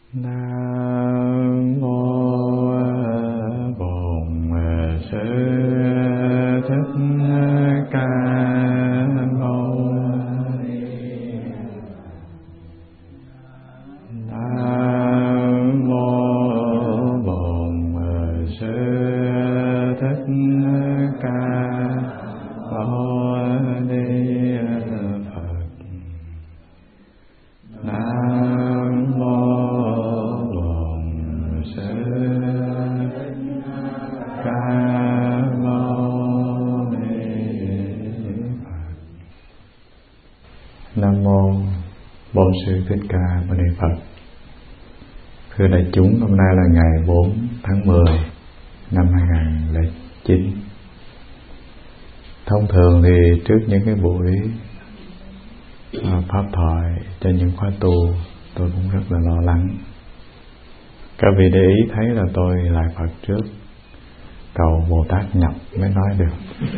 Nam mô Bổn Sư Thích Ca Mâu Ni. Nam mô Bổn Sư Thích Ca Mâu Ni Phật. Nam mô Bổn Sư Ca Mâu Ni Phật. Nam mô Bổn Sư Thích Ca Mâu Ni Phật. Thưa đại chúng, hôm nay là ngày 4 tháng 10 năm 2009. Thông thường thì trước những cái buổi pháp thoại cho những khóa tu, tôi cũng rất là lo lắng. Các vị để ý thấy là tôi lại Phật trước, cầu Bồ Tát nhập mới nói được.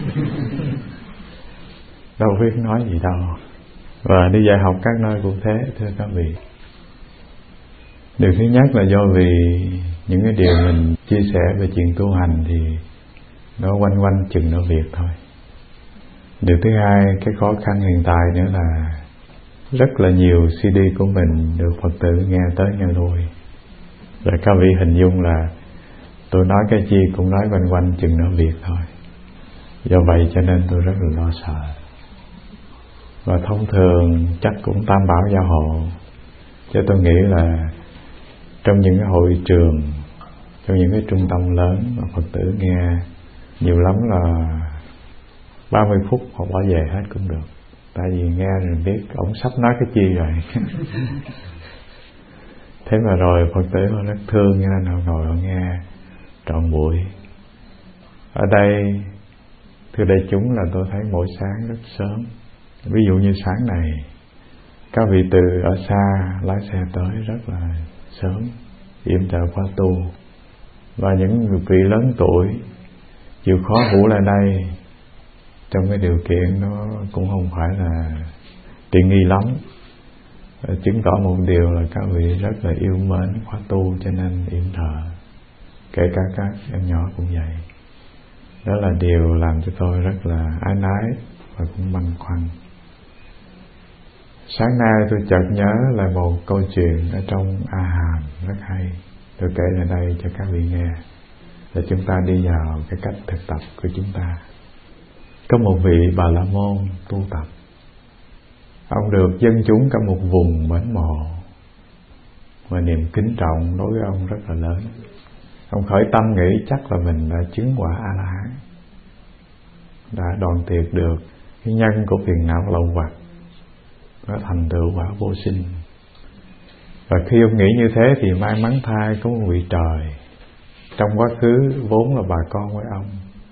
Đâu biết nói gì đâu. Và đi dạy học các nơi cũng thế, thưa các vị. Điều thứ nhất là do vì những cái điều mình chia sẻ về chuyện tu hành thì nó quanh quanh chừng nó việc thôi. Điều thứ hai, cái khó khăn hiện tại nữa là rất là nhiều CD của mình được Phật tử nghe tới nghe lui. Rồi các vị hình dung là tôi nói cái chi cũng nói quanh quanh chừng nó việc thôi. Do vậy cho nên tôi rất là lo sợ. Và thông thường chắc cũng tam bảo gia hộ. Chứ tôi nghĩ là trong những cái hội trường, trong những cái trung tâm lớn mà Phật tử nghe nhiều lắm là 30 phút họ bỏ về hết cũng được. Tại vì nghe rồi biết ổng sắp nói cái chi rồi. Thế mà rồi Phật tử họ rất thương, cho nên họ ngồi họ nghe trọn buổi. Ở đây, thưa đại chúng, là tôi thấy mỗi sáng rất sớm. Ví dụ như sáng này, các vị từ ở xa lái xe tới rất là sớm, yểm trợ khóa tu. Và những vị lớn tuổi chịu khó ngủ lại đây trong cái điều kiện nó cũng không phải là tiện nghi lắm, chứng tỏ một điều là các vị rất là yêu mến khóa tu, cho nên yểm trợ. Kể cả các em nhỏ cũng vậy. Đó là điều làm cho tôi rất là áy náy và cũng băn khoăn. Sáng nay tôi chợt nhớ lại một câu chuyện ở trong A Hàm rất hay. Tôi kể lại đây cho các vị nghe, để chúng ta đi vào cái cách thực tập của chúng ta. Có một vị Bà La Môn tu tập. Ông được dân chúng cả một vùng mến mộ, và niềm kính trọng đối với ông rất là lớn. Ông khởi tâm nghĩ chắc là mình đã chứng quả A-la-hán, đã đoạn tuyệt được cái nhân của phiền não lậu hoặc, đã thành tựu quả vô sinh. Và khi ông nghĩ như thế thì may mắn thay có một vị trời trong quá khứ vốn là bà con với ông,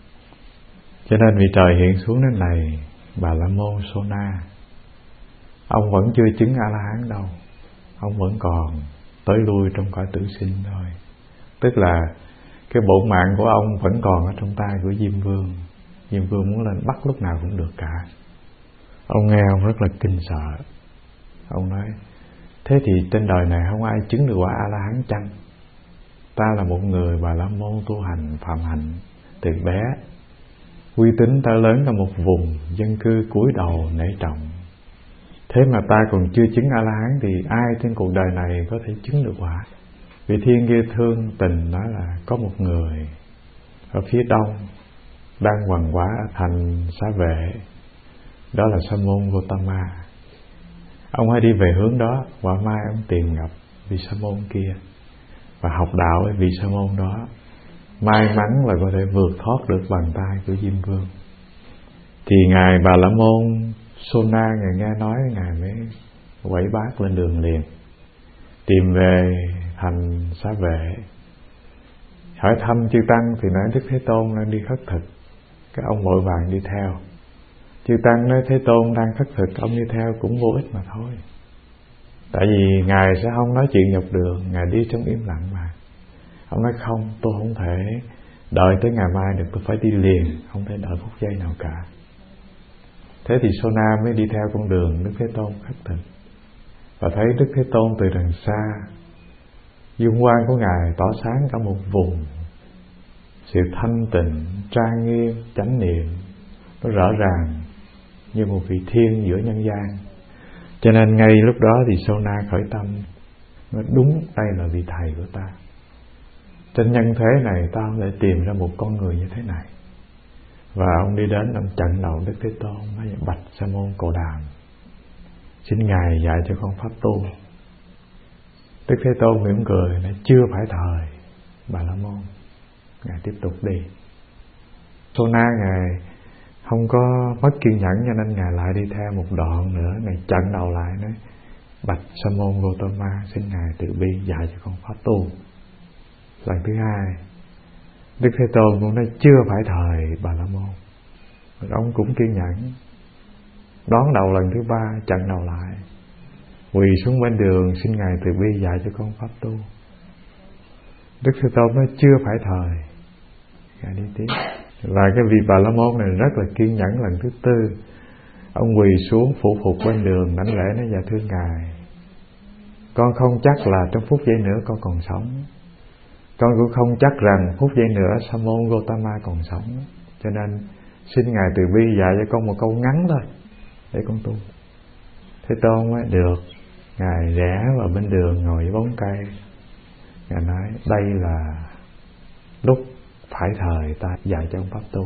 cho nên vị trời hiện xuống đến này, Bà La Môn Sona. Ông vẫn chưa chứng A-la-hán đâu, ông vẫn còn tới lui trong cõi tử sinh thôi. Tức là cái bổn mạng của ông vẫn còn ở trong tay của Diêm Vương. Diêm Vương muốn lên bắt lúc nào cũng được cả. Ông nghe ông rất là kinh sợ. Ông nói: thế thì trên đời này không ai chứng được quả A-la-hán chăng? Ta là một người Bà La Môn tu hành phạm hạnh từ bé, uy tín ta lớn cả một vùng, dân cư cúi đầu nể trọng. Thế mà ta còn chưa chứng A-la-hán thì ai trên cuộc đời này có thể chứng được quả? Vị thiên kia thương tình nói là có một người ở phía đông đang hoằng quả ở thành Xá Vệ, đó là Sa môn Gotama. Ông hãy đi về hướng đó, quả mai ông tìm gặp vị Sa môn kia và học đạo với vị Sa môn đó. May mắn là có thể vượt thoát được bàn tay của Diêm Vương. Thì ngài Bà La Môn Sona, ngài nghe nói, ngài mới quẩy bát lên đường liền, tìm về thành Xá Vệ. Hỏi thăm chư tăng thì nói Đức Thế Tôn đang đi khất thực. Các ông vội vàng đi theo. Chư tăng nói Thế Tôn đang khất thực, ông đi theo cũng vô ích mà thôi. Tại vì ngài sẽ không nói chuyện dọc đường, ngài đi trong im lặng mà. Ông nói không, tôi không thể đợi tới ngày mai được, tôi phải đi liền, không thể đợi phút giây nào cả. Thế thì Sona mới đi theo con đường Đức Thế Tôn khất thực, và thấy Đức Thế Tôn từ đằng xa dung quang của Ngài tỏ sáng cả một vùng. Sự thanh tịnh, trang nghiêm, chánh niệm nó rõ ràng như một vị thiên giữa nhân gian. Cho nên ngay lúc đó thì Sona khởi tâm, nó đúng đây là vị thầy của ta. Trên nhân thế này ta không thể tìm ra một con người như thế này. Và ông đi đến, ông chặn đầu Đức Thế Tôn, nói: bạch Sa môn Cồ Đàm, xin Ngài dạy cho con pháp tu. Đức Thế Tôn mỉm cười nói: chưa phải thời Bà La Môn. Ngài tiếp tục đi. Sona Ngài không có mất kiên nhẫn, cho nên Ngài lại đi theo một đoạn nữa. Ngài chặn đầu lại nói: bạch Sa môn Gotama, xin Ngài từ bi dạy cho con pháp tu. Lần thứ hai Đức Thế Tôn cũng nói: chưa phải thời Bà La Môn. Ông cũng kiên nhẫn, đón đầu lần thứ ba, chặn đầu lại, quỳ xuống bên đường, xin Ngài từ bi dạy cho con pháp tu. Đức Thế Tôn nói: chưa phải thời. Ngài đi tiếp. Và cái vị Bà La Môn này rất là kiên nhẫn. Lần thứ tư ông quỳ xuống phủ phục bên đường, đảnh lễ nói: dạ thưa Ngài, con không chắc là trong phút giây nữa con còn sống. Con cũng không chắc rằng phút giây nữa Sa môn Gotama còn sống. Cho nên xin Ngài từ bi dạy cho con một câu ngắn thôi để con tu. Thế Tôn nói: được. Ngài rẽ vào bên đường, ngồi dưới bóng cây. Ngài nói: đây là lúc phải thời ta dạy cho ông pháp tu.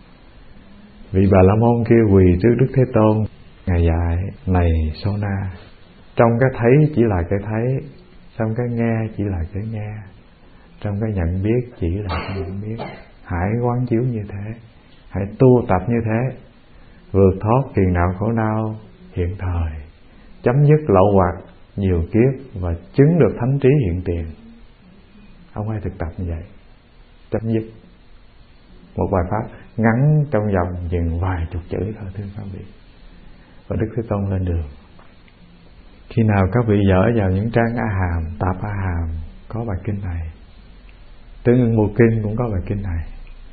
Vị Bà La Môn kia quỳ trước Đức Thế Tôn. Ngài dạy: này Sona, trong cái thấy chỉ là cái thấy, trong cái nghe chỉ là cái nghe, trong cái nhận biết chỉ là cái nhận biết. Hãy quán chiếu như thế, hãy tu tập như thế, vượt thoát phiền não khổ đau hiện thời, chấm dứt lậu hoặc nhiều kiếp và chứng được thánh trí hiện tiền. Ông hãy thực tập như vậy, chấm dứt. Một bài pháp ngắn trong vòng chừng vài chục chữ thôi thưa các vị. Và Đức Thế Tôn lên đường. Khi nào các vị dở vào những trang A Hàm, Tạp A Hàm có bài kinh này, Tương Ưng Bộ Kinh cũng có bài kinh này.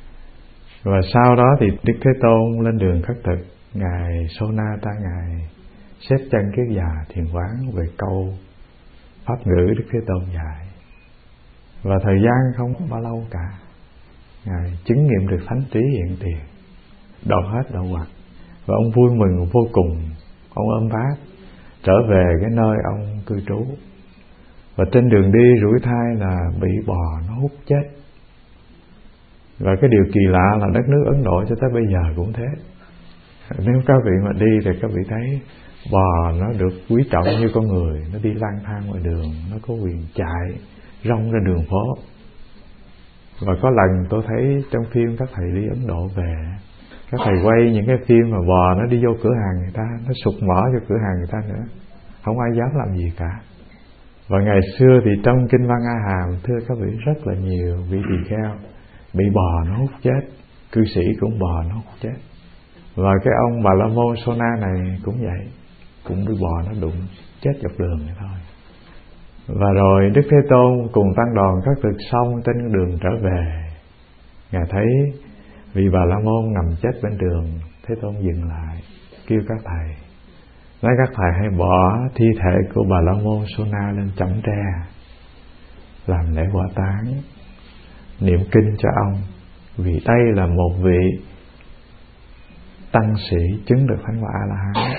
Và sau đó thì Đức Thế Tôn lên đường khất thực. Ngài Sonata Ngài xếp chân kiết già thiền quán về câu pháp ngữ Đức Thế Tôn dạy. Và thời gian không bao lâu cả, Ngài chứng nghiệm được thánh trí hiện tiền, đoạn hết đau hoặc. Và ông vui mừng vô cùng. Ông ôm bát trở về cái nơi ông cư trú. Và trên đường đi rủi thai là bị bò nó hút chết. Và cái điều kỳ lạ là đất nước Ấn Độ cho tới bây giờ cũng thế. Nếu các vị mà đi thì các vị thấy bò nó được quý trọng như con người. Nó đi lang thang ngoài đường, nó có quyền chạy rong ra đường phố. Và có lần tôi thấy trong phim các thầy đi Ấn Độ về, các thầy quay những cái phim mà bò nó đi vô cửa hàng người ta, nó sụt mỏ cho cửa hàng người ta nữa, không ai dám làm gì cả. Và ngày xưa thì trong kinh văn A Hàm, thưa các vị, rất là nhiều vị tỳ kheo bị bò nó hút chết, cư sĩ cũng bò nó hút chết. Và cái ông Bà La Môn Sona này cũng vậy, cũng bị bò nó đụng chết dọc đường vậy thôi. Và rồi Đức Thế Tôn cùng tăng đoàn khất thực xong, trên đường trở về, Ngài thấy vị Bà La Môn nằm chết bên đường. Thế Tôn dừng lại kêu các thầy, nói: các thầy hãy bỏ thi thể của Bà La Môn Sona lên chõng tre, làm lễ hỏa táng, niệm kinh cho ông, vì đây là một vị tăng sĩ chứng được thánh quả A La Hán,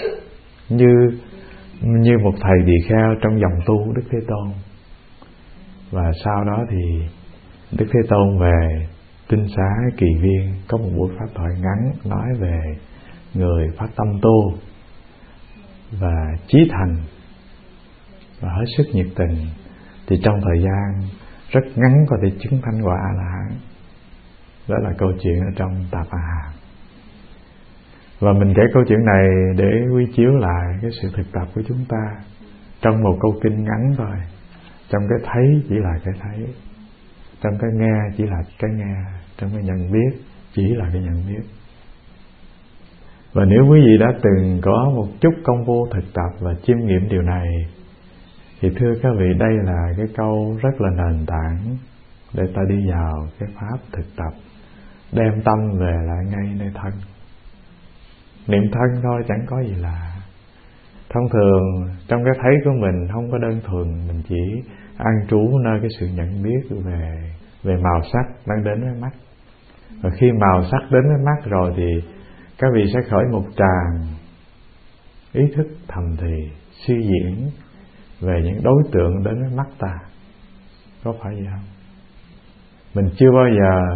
như một thầy tỳ kheo trong dòng tu Đức Thế Tôn. Và sau đó thì Đức Thế Tôn về Tinh Xá Kỳ Viên, có một buổi pháp thoại ngắn nói về người phát tâm tu và chí thành và hết sức nhiệt tình, thì trong thời gian rất ngắn có thể chứng thánh quả A La Hán. Đó là câu chuyện ở trong Tạp A Hàm. Và mình kể câu chuyện này để quy chiếu lại cái sự thực tập của chúng ta trong một câu kinh ngắn thôi. Trong cái thấy chỉ là cái thấy, trong cái nghe chỉ là cái nghe, trong cái nhận biết chỉ là cái nhận biết. Và nếu quý vị đã từng có một chút công phu thực tập và chiêm nghiệm điều này, thì thưa các vị, đây là cái câu rất là nền tảng để ta đi vào cái pháp thực tập, đem tâm về lại ngay nơi thân. Niệm thân thôi, chẳng có gì lạ. Thông thường trong cái thấy của mình không có đơn thuần mình chỉ an trú nơi cái sự nhận biết về màu sắc đang đến với mắt. Và khi màu sắc đến với mắt rồi thì các vị sẽ khởi một tràng ý thức thầm thì suy diễn về những đối tượng đến với mắt ta. Có phải vậy không? Mình chưa bao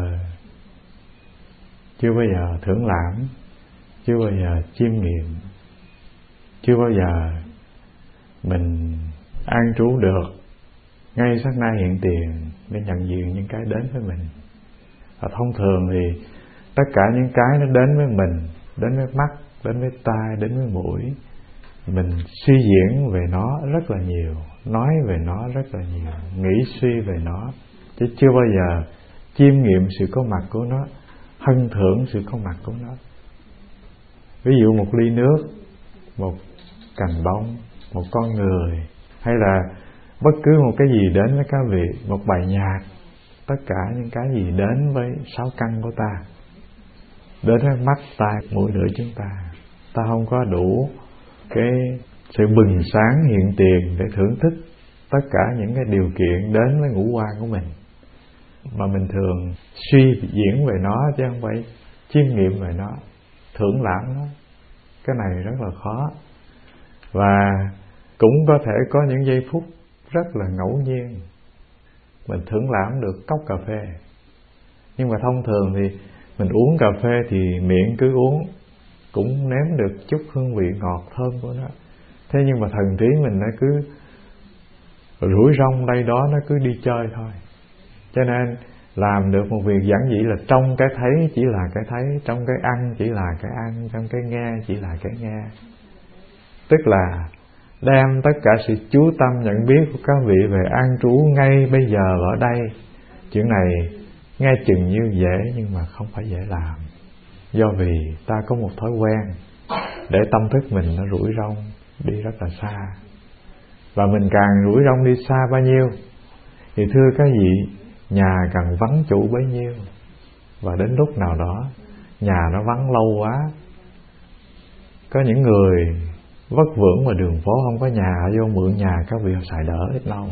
giờ thưởng lãm, chưa bao giờ chiêm nghiệm, chưa bao giờ mình an trú được ngay sát na hiện tiền để nhận diện những cái đến với mình. Và thông thường thì tất cả những cái nó đến với mình, đến với mắt, đến với tai, đến với mũi, mình suy diễn về nó rất là nhiều, nói về nó rất là nhiều, nghĩ suy về nó, chứ chưa bao giờ chiêm nghiệm sự có mặt của nó, hân thưởng sự có mặt của nó. Ví dụ một ly nước, một cành bông, một con người, hay là bất cứ một cái gì đến với các vị, một bài nhạc, tất cả những cái gì đến với sáu căn của ta, đến với mắt, tai, mũi, lưỡi chúng ta không có đủ cái sự bừng sáng hiện tiền để thưởng thức tất cả những cái điều kiện đến với ngũ quan của mình, mà mình thường suy diễn về nó chứ không phải chiêm nghiệm về nó, thưởng lãm nó. Cái này rất là khó. Và cũng có thể có những giây phút rất là ngẫu nhiên mình thưởng lãm được cốc cà phê. Nhưng mà thông thường thì mình uống cà phê thì miệng cứ uống, cũng nếm được chút hương vị ngọt thơm của nó. Thế nhưng mà thần trí mình nó cứ rủi rong đây đó, nó cứ đi chơi thôi. Cho nên làm được một việc giản dị là trong cái thấy chỉ là cái thấy, trong cái ăn chỉ là cái ăn, trong cái nghe chỉ là cái nghe. Tức là đem tất cả sự chú tâm nhận biết của các vị về an trú ngay bây giờ ở đây. Chuyện này nghe chừng như dễ nhưng mà không phải dễ làm. Do vì ta có một thói quen để tâm thức mình nó rủi rong đi rất là xa. Và mình càng rủi rong đi xa bao nhiêu thì thưa các vị, nhà càng vắng chủ bấy nhiêu. Và đến lúc nào đó nhà nó vắng lâu quá, có những người vất vưởng ngoài đường phố không có nhà, vô mượn nhà các vị xài đỡ ít lâu.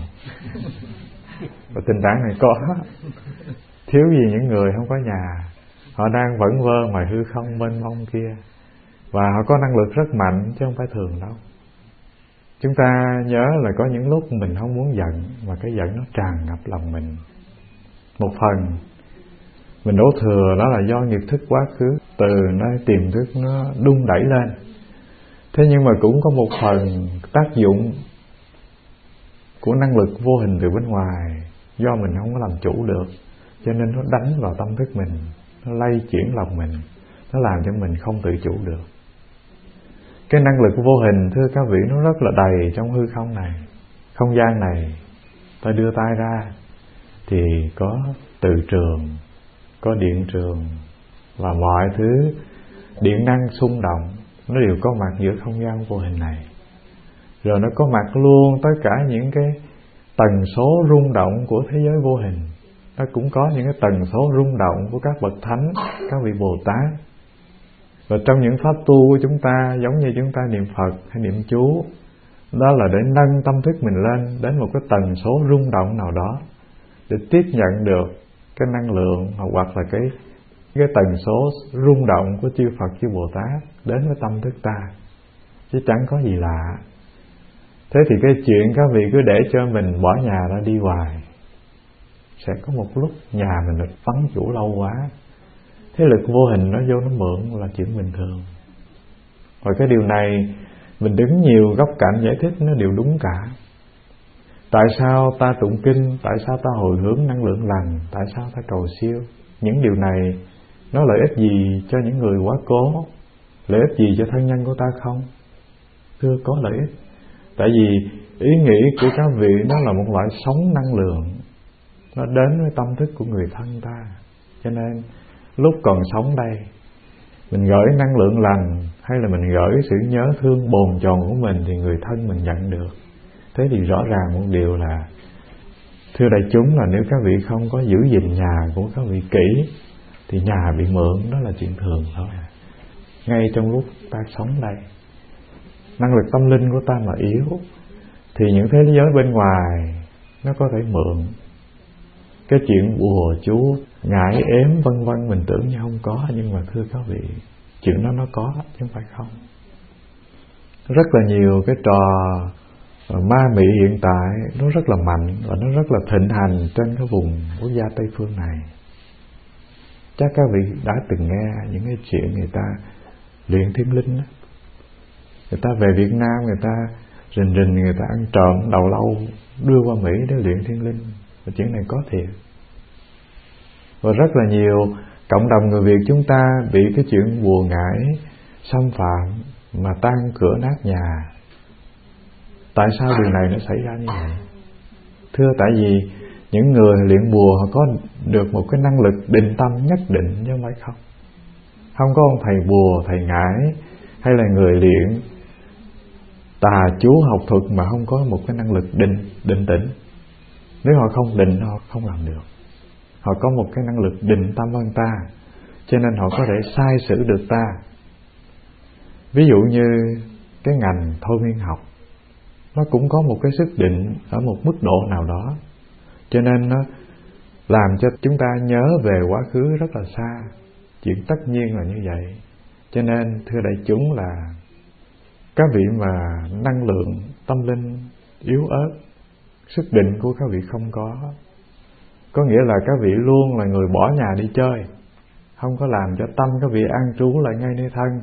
Và tình trạng này có. Thiếu gì những người không có nhà, họ đang vẩn vơ ngoài hư không mênh mông kia, và họ có năng lực rất mạnh chứ không phải thường đâu. Chúng ta nhớ là có những lúc mình không muốn giận, mà cái giận nó tràn ngập lòng mình. Một phần mình đổ thừa đó là do nghiệp thức quá khứ từ nơi tiềm thức nó đung đẩy lên. Thế nhưng mà cũng có một phần tác dụng của năng lực vô hình từ bên ngoài, do mình không có làm chủ được, cho nên nó đánh vào tâm thức mình, nó lay chuyển lòng mình, nó làm cho mình không tự chủ được. Cái năng lực vô hình thưa các vị, nó rất là đầy trong hư không này, không gian này. Ta đưa tay ra thì có từ trường, có điện trường, và mọi thứ điện năng xung động nó đều có mặt giữa không gian vô hình này. Rồi nó có mặt luôn tất cả những cái tần số rung động của thế giới vô hình. Nó cũng có những cái tần số rung động của các bậc thánh, các vị Bồ Tát. Và trong những pháp tu của chúng ta, giống như chúng ta niệm Phật hay niệm chú, đó là để nâng tâm thức mình lên đến một cái tần số rung động nào đó, để tiếp nhận được cái năng lượng hoặc là cái tần số rung động của chư Phật chư Bồ Tát đến với tâm thức ta, chứ chẳng có gì lạ. Thế thì cái chuyện các vị cứ để cho mình bỏ nhà ra đi hoài, sẽ có một lúc nhà mình vắng chủ lâu quá, thế lực vô hình nó vô nó mượn là chuyện bình thường. Và cái điều này mình đứng nhiều góc cạnh giải thích nó đều đúng cả. Tại sao ta tụng kinh, tại sao ta hồi hướng năng lượng lành, tại sao ta cầu siêu? Những điều này nó lợi ích gì cho những người quá cố? Lợi ích gì cho thân nhân của ta không? Thưa, có lợi ích. Tại vì ý nghĩ của các vị đó là một loại sóng năng lượng, nó đến với tâm thức của người thân ta. Cho nên lúc còn sống đây, mình gửi năng lượng lành hay là mình gửi sự nhớ thương bồn chồn của mình thì người thân mình nhận được. Thế thì rõ ràng một điều là, thưa đại chúng, là nếu các vị không có giữ gìn nhà của các vị kỹ thì nhà bị mượn đó là chuyện thường thôi. Ngay trong lúc ta sống đây, năng lực tâm linh của ta mà yếu, thì những thế giới bên ngoài nó có thể mượn. Cái chuyện bùa chú, ngải ếm vân vân mình tưởng như không có, nhưng mà thưa các vị, chuyện đó nó có chứ không phải không. Rất là nhiều cái trò ma mị hiện tại nó rất là mạnh và nó rất là thịnh hành trên cái vùng quốc gia Tây phương này. Chắc các vị đã từng nghe những cái chuyện người ta luyện thiên linh đó. Người ta về Việt Nam, người ta rình người ta ăn trộm đầu lâu đưa qua Mỹ để luyện thiên linh. Và chuyện này có thiệt. Và rất là nhiều cộng đồng người Việt chúng ta bị cái chuyện bùa ngải xâm phạm mà tan cửa nát nhà. Tại sao điều này nó xảy ra như vậy? Thưa, tại vì những người luyện bùa họ có được một cái năng lực định tâm nhất định chứ không phải không. Không có ông thầy bùa, thầy ngải hay là người luyện tà chú học thuật mà không có một cái năng lực định tĩnh. Nếu họ không định, họ không làm được. Họ có một cái năng lực định tâm hơn ta, cho nên họ có thể sai sử được ta. Ví dụ như cái ngành thôi miên học, nó cũng có một cái sức định ở một mức độ nào đó, cho nên nó làm cho chúng ta nhớ về quá khứ rất là xa. Chuyện tất nhiên là như vậy. Cho nên thưa đại chúng là các vị mà năng lượng tâm linh yếu ớt, sức định của các vị không có nghĩa là các vị luôn là người bỏ nhà đi chơi, không có làm cho tâm các vị an trú lại ngay nơi thân.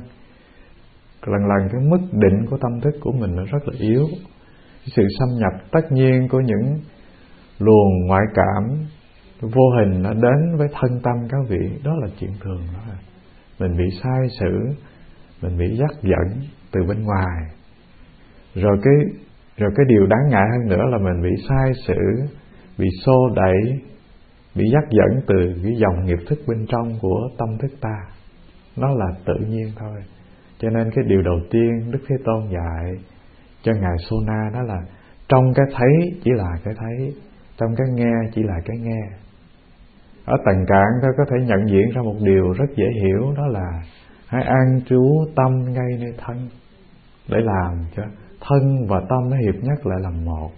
Lần cái mức định của tâm thức của mình nó rất là yếu. Sự xâm nhập tất nhiên của những luồng ngoại cảm vô hình nó đến với thân tâm các vị, đó là chuyện thường đó. Mình bị sai sử, mình bị dắt dẫn từ bên ngoài. Rồi cái điều đáng ngại hơn nữa là mình bị sai sử, bị xô đẩy, bị dắt dẫn từ cái dòng nghiệp thức bên trong của tâm thức ta. Nó là tự nhiên thôi. Cho nên cái điều đầu tiên Đức Thế Tôn dạy cho Ngài Sona đó là trong cái thấy chỉ là cái thấy, trong cái nghe chỉ là cái nghe. Ở tầng cạn tôi có thể nhận diện ra một điều rất dễ hiểu, đó là hãy an trú tâm ngay nơi thân, để làm cho thân và tâm nó hiệp nhất lại làm một.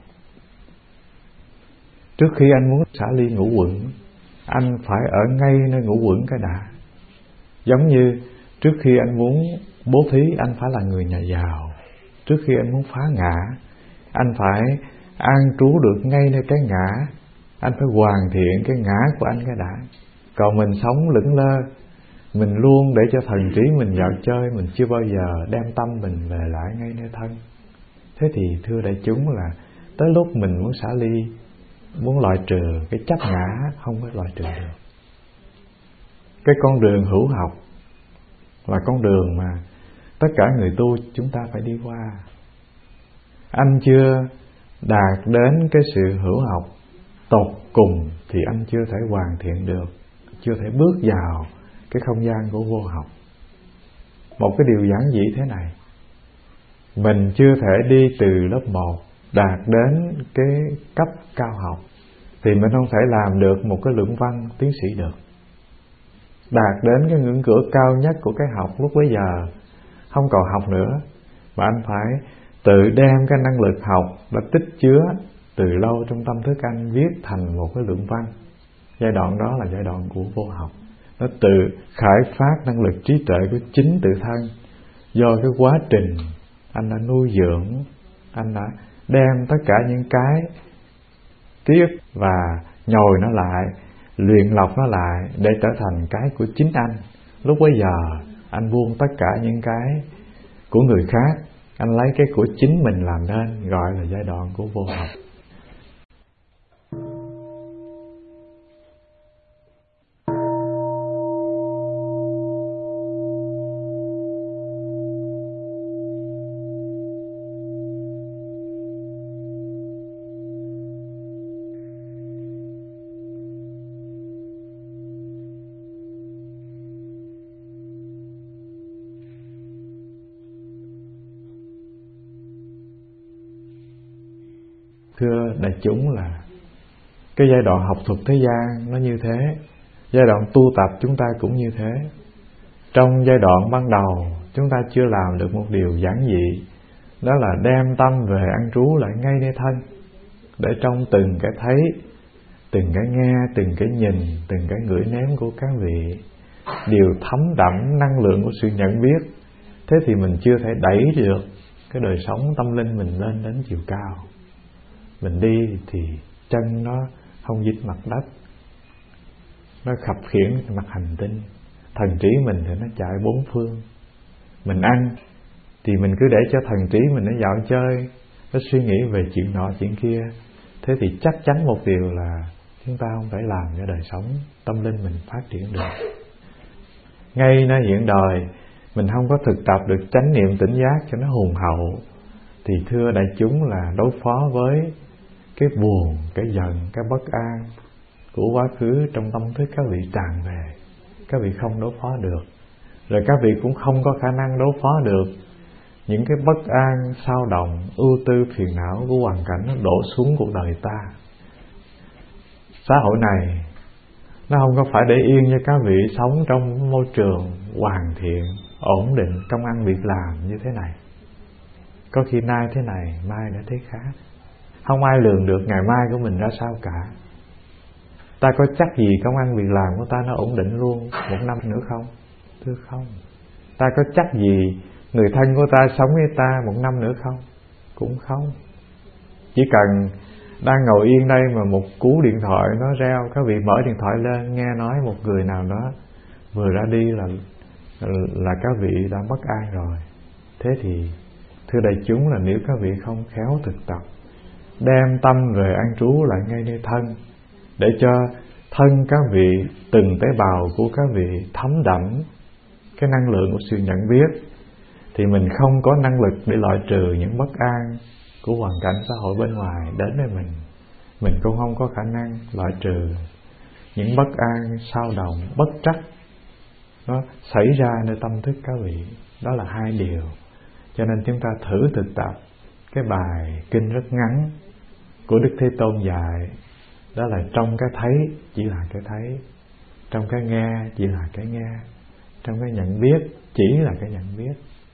Trước khi anh muốn xả ly ngũ quẩn, anh phải ở ngay nơi ngũ quẩn cái đã. Giống như trước khi anh muốn bố thí, anh phải là người nhà giàu. Trước khi anh muốn phá ngã, anh phải an trú được ngay nơi cái ngã. Anh phải hoàn thiện cái ngã của anh cái đã. Còn mình sống lững lơ, mình luôn để cho thần trí mình vào chơi, mình chưa bao giờ đem tâm mình về lại ngay nơi thân. Thế thì thưa đại chúng là tới lúc mình muốn xả ly, muốn loại trừ cái chấp ngã, không có loại trừ được. Cái con đường hữu học là con đường mà tất cả người tu chúng ta phải đi qua. Anh chưa đạt đến cái sự hữu học tột cùng thì anh chưa thể hoàn thiện được, chưa thể bước vào cái không gian của vô học. Một cái điều giản dị thế này, mình chưa thể đi từ lớp 1 đạt đến cái cấp cao học thì mình không thể làm được một cái luận văn tiến sĩ được. Đạt đến cái ngưỡng cửa cao nhất của cái học lúc bấy giờ không còn học nữa, mà anh phải tự đem cái năng lực học đã tích chứa từ lâu trong tâm thức anh viết thành một cái luận văn. Giai đoạn đó là giai đoạn của vô học. Nó tự khai phát năng lực trí tuệ của chính tự thân. Do cái quá trình anh đã nuôi dưỡng, anh đã đem tất cả những cái ký ức và nhồi nó lại, luyện lọc nó lại để trở thành cái của chính anh. Lúc bấy giờ anh buông tất cả những cái của người khác, anh lấy cái của chính mình làm nên, gọi là giai đoạn của vô học. Thưa đại chúng là cái giai đoạn học thuật thế gian nó như thế, giai đoạn tu tập chúng ta cũng như thế. Trong giai đoạn ban đầu chúng ta chưa làm được một điều giản dị đó là đem tâm về an trú lại ngay nơi thân, để trong từng cái thấy, từng cái nghe, từng cái nhìn, từng cái ngửi nếm của các vị đều thấm đậm năng lượng của sự nhận biết. Thế thì mình chưa thể đẩy được cái đời sống tâm linh mình lên đến chiều cao. Mình đi thì chân nó không dính mặt đất, nó khập khiễng cái mặt hành tinh. Thần trí mình thì nó chạy bốn phương. Mình ăn thì mình cứ để cho thần trí mình nó dạo chơi, nó suy nghĩ về chuyện nọ chuyện kia. Thế thì chắc chắn một điều là chúng ta không thể làm cho đời sống tâm linh mình phát triển được. Ngay nơi hiện đời mình không có thực tập được chánh niệm tỉnh giác cho nó hùng hậu, thì thưa đại chúng là đối phó với cái buồn, cái giận, cái bất an của quá khứ trong tâm thức các vị tràn về, các vị không đối phó được. Rồi các vị cũng không có khả năng đối phó được những cái bất an, xao động, ưu tư, phiền não của hoàn cảnh nó đổ xuống cuộc đời ta. Xã hội này nó không có phải để yên cho các vị sống trong môi trường hoàn thiện, ổn định, công ăn việc làm như thế này. Có khi nay thế này, mai đã thế khác. Không ai lường được ngày mai của mình ra sao cả. Ta có chắc gì công ăn việc làm của ta nó ổn định luôn một năm nữa không? Thưa không. Ta có chắc gì người thân của ta sống với ta một năm nữa không? Cũng không. Chỉ cần đang ngồi yên đây mà một cú điện thoại nó reo, các vị mở điện thoại lên nghe nói một người nào đó vừa ra đi là các vị đã bất an rồi. Thế thì thưa đại chúng là nếu các vị không khéo thực tập, đem tâm về an trú lại ngay nơi thân, để cho thân các vị, từng tế bào của các vị thấm đẫm cái năng lượng của sự nhận biết, thì mình không có năng lực để loại trừ những bất an của hoàn cảnh xã hội bên ngoài đến với mình. Mình cũng không có khả năng loại trừ những bất an, xao động, bất trắc nó xảy ra nơi tâm thức các vị. Đó là hai điều. Cho nên chúng ta thử thực tập cái bài kinh rất ngắn của Đức Thế Tôn dạy, đó là trong cái thấy chỉ là cái thấy, trong cái nghe chỉ là cái nghe, trong cái nhận biết chỉ là cái nhận biết.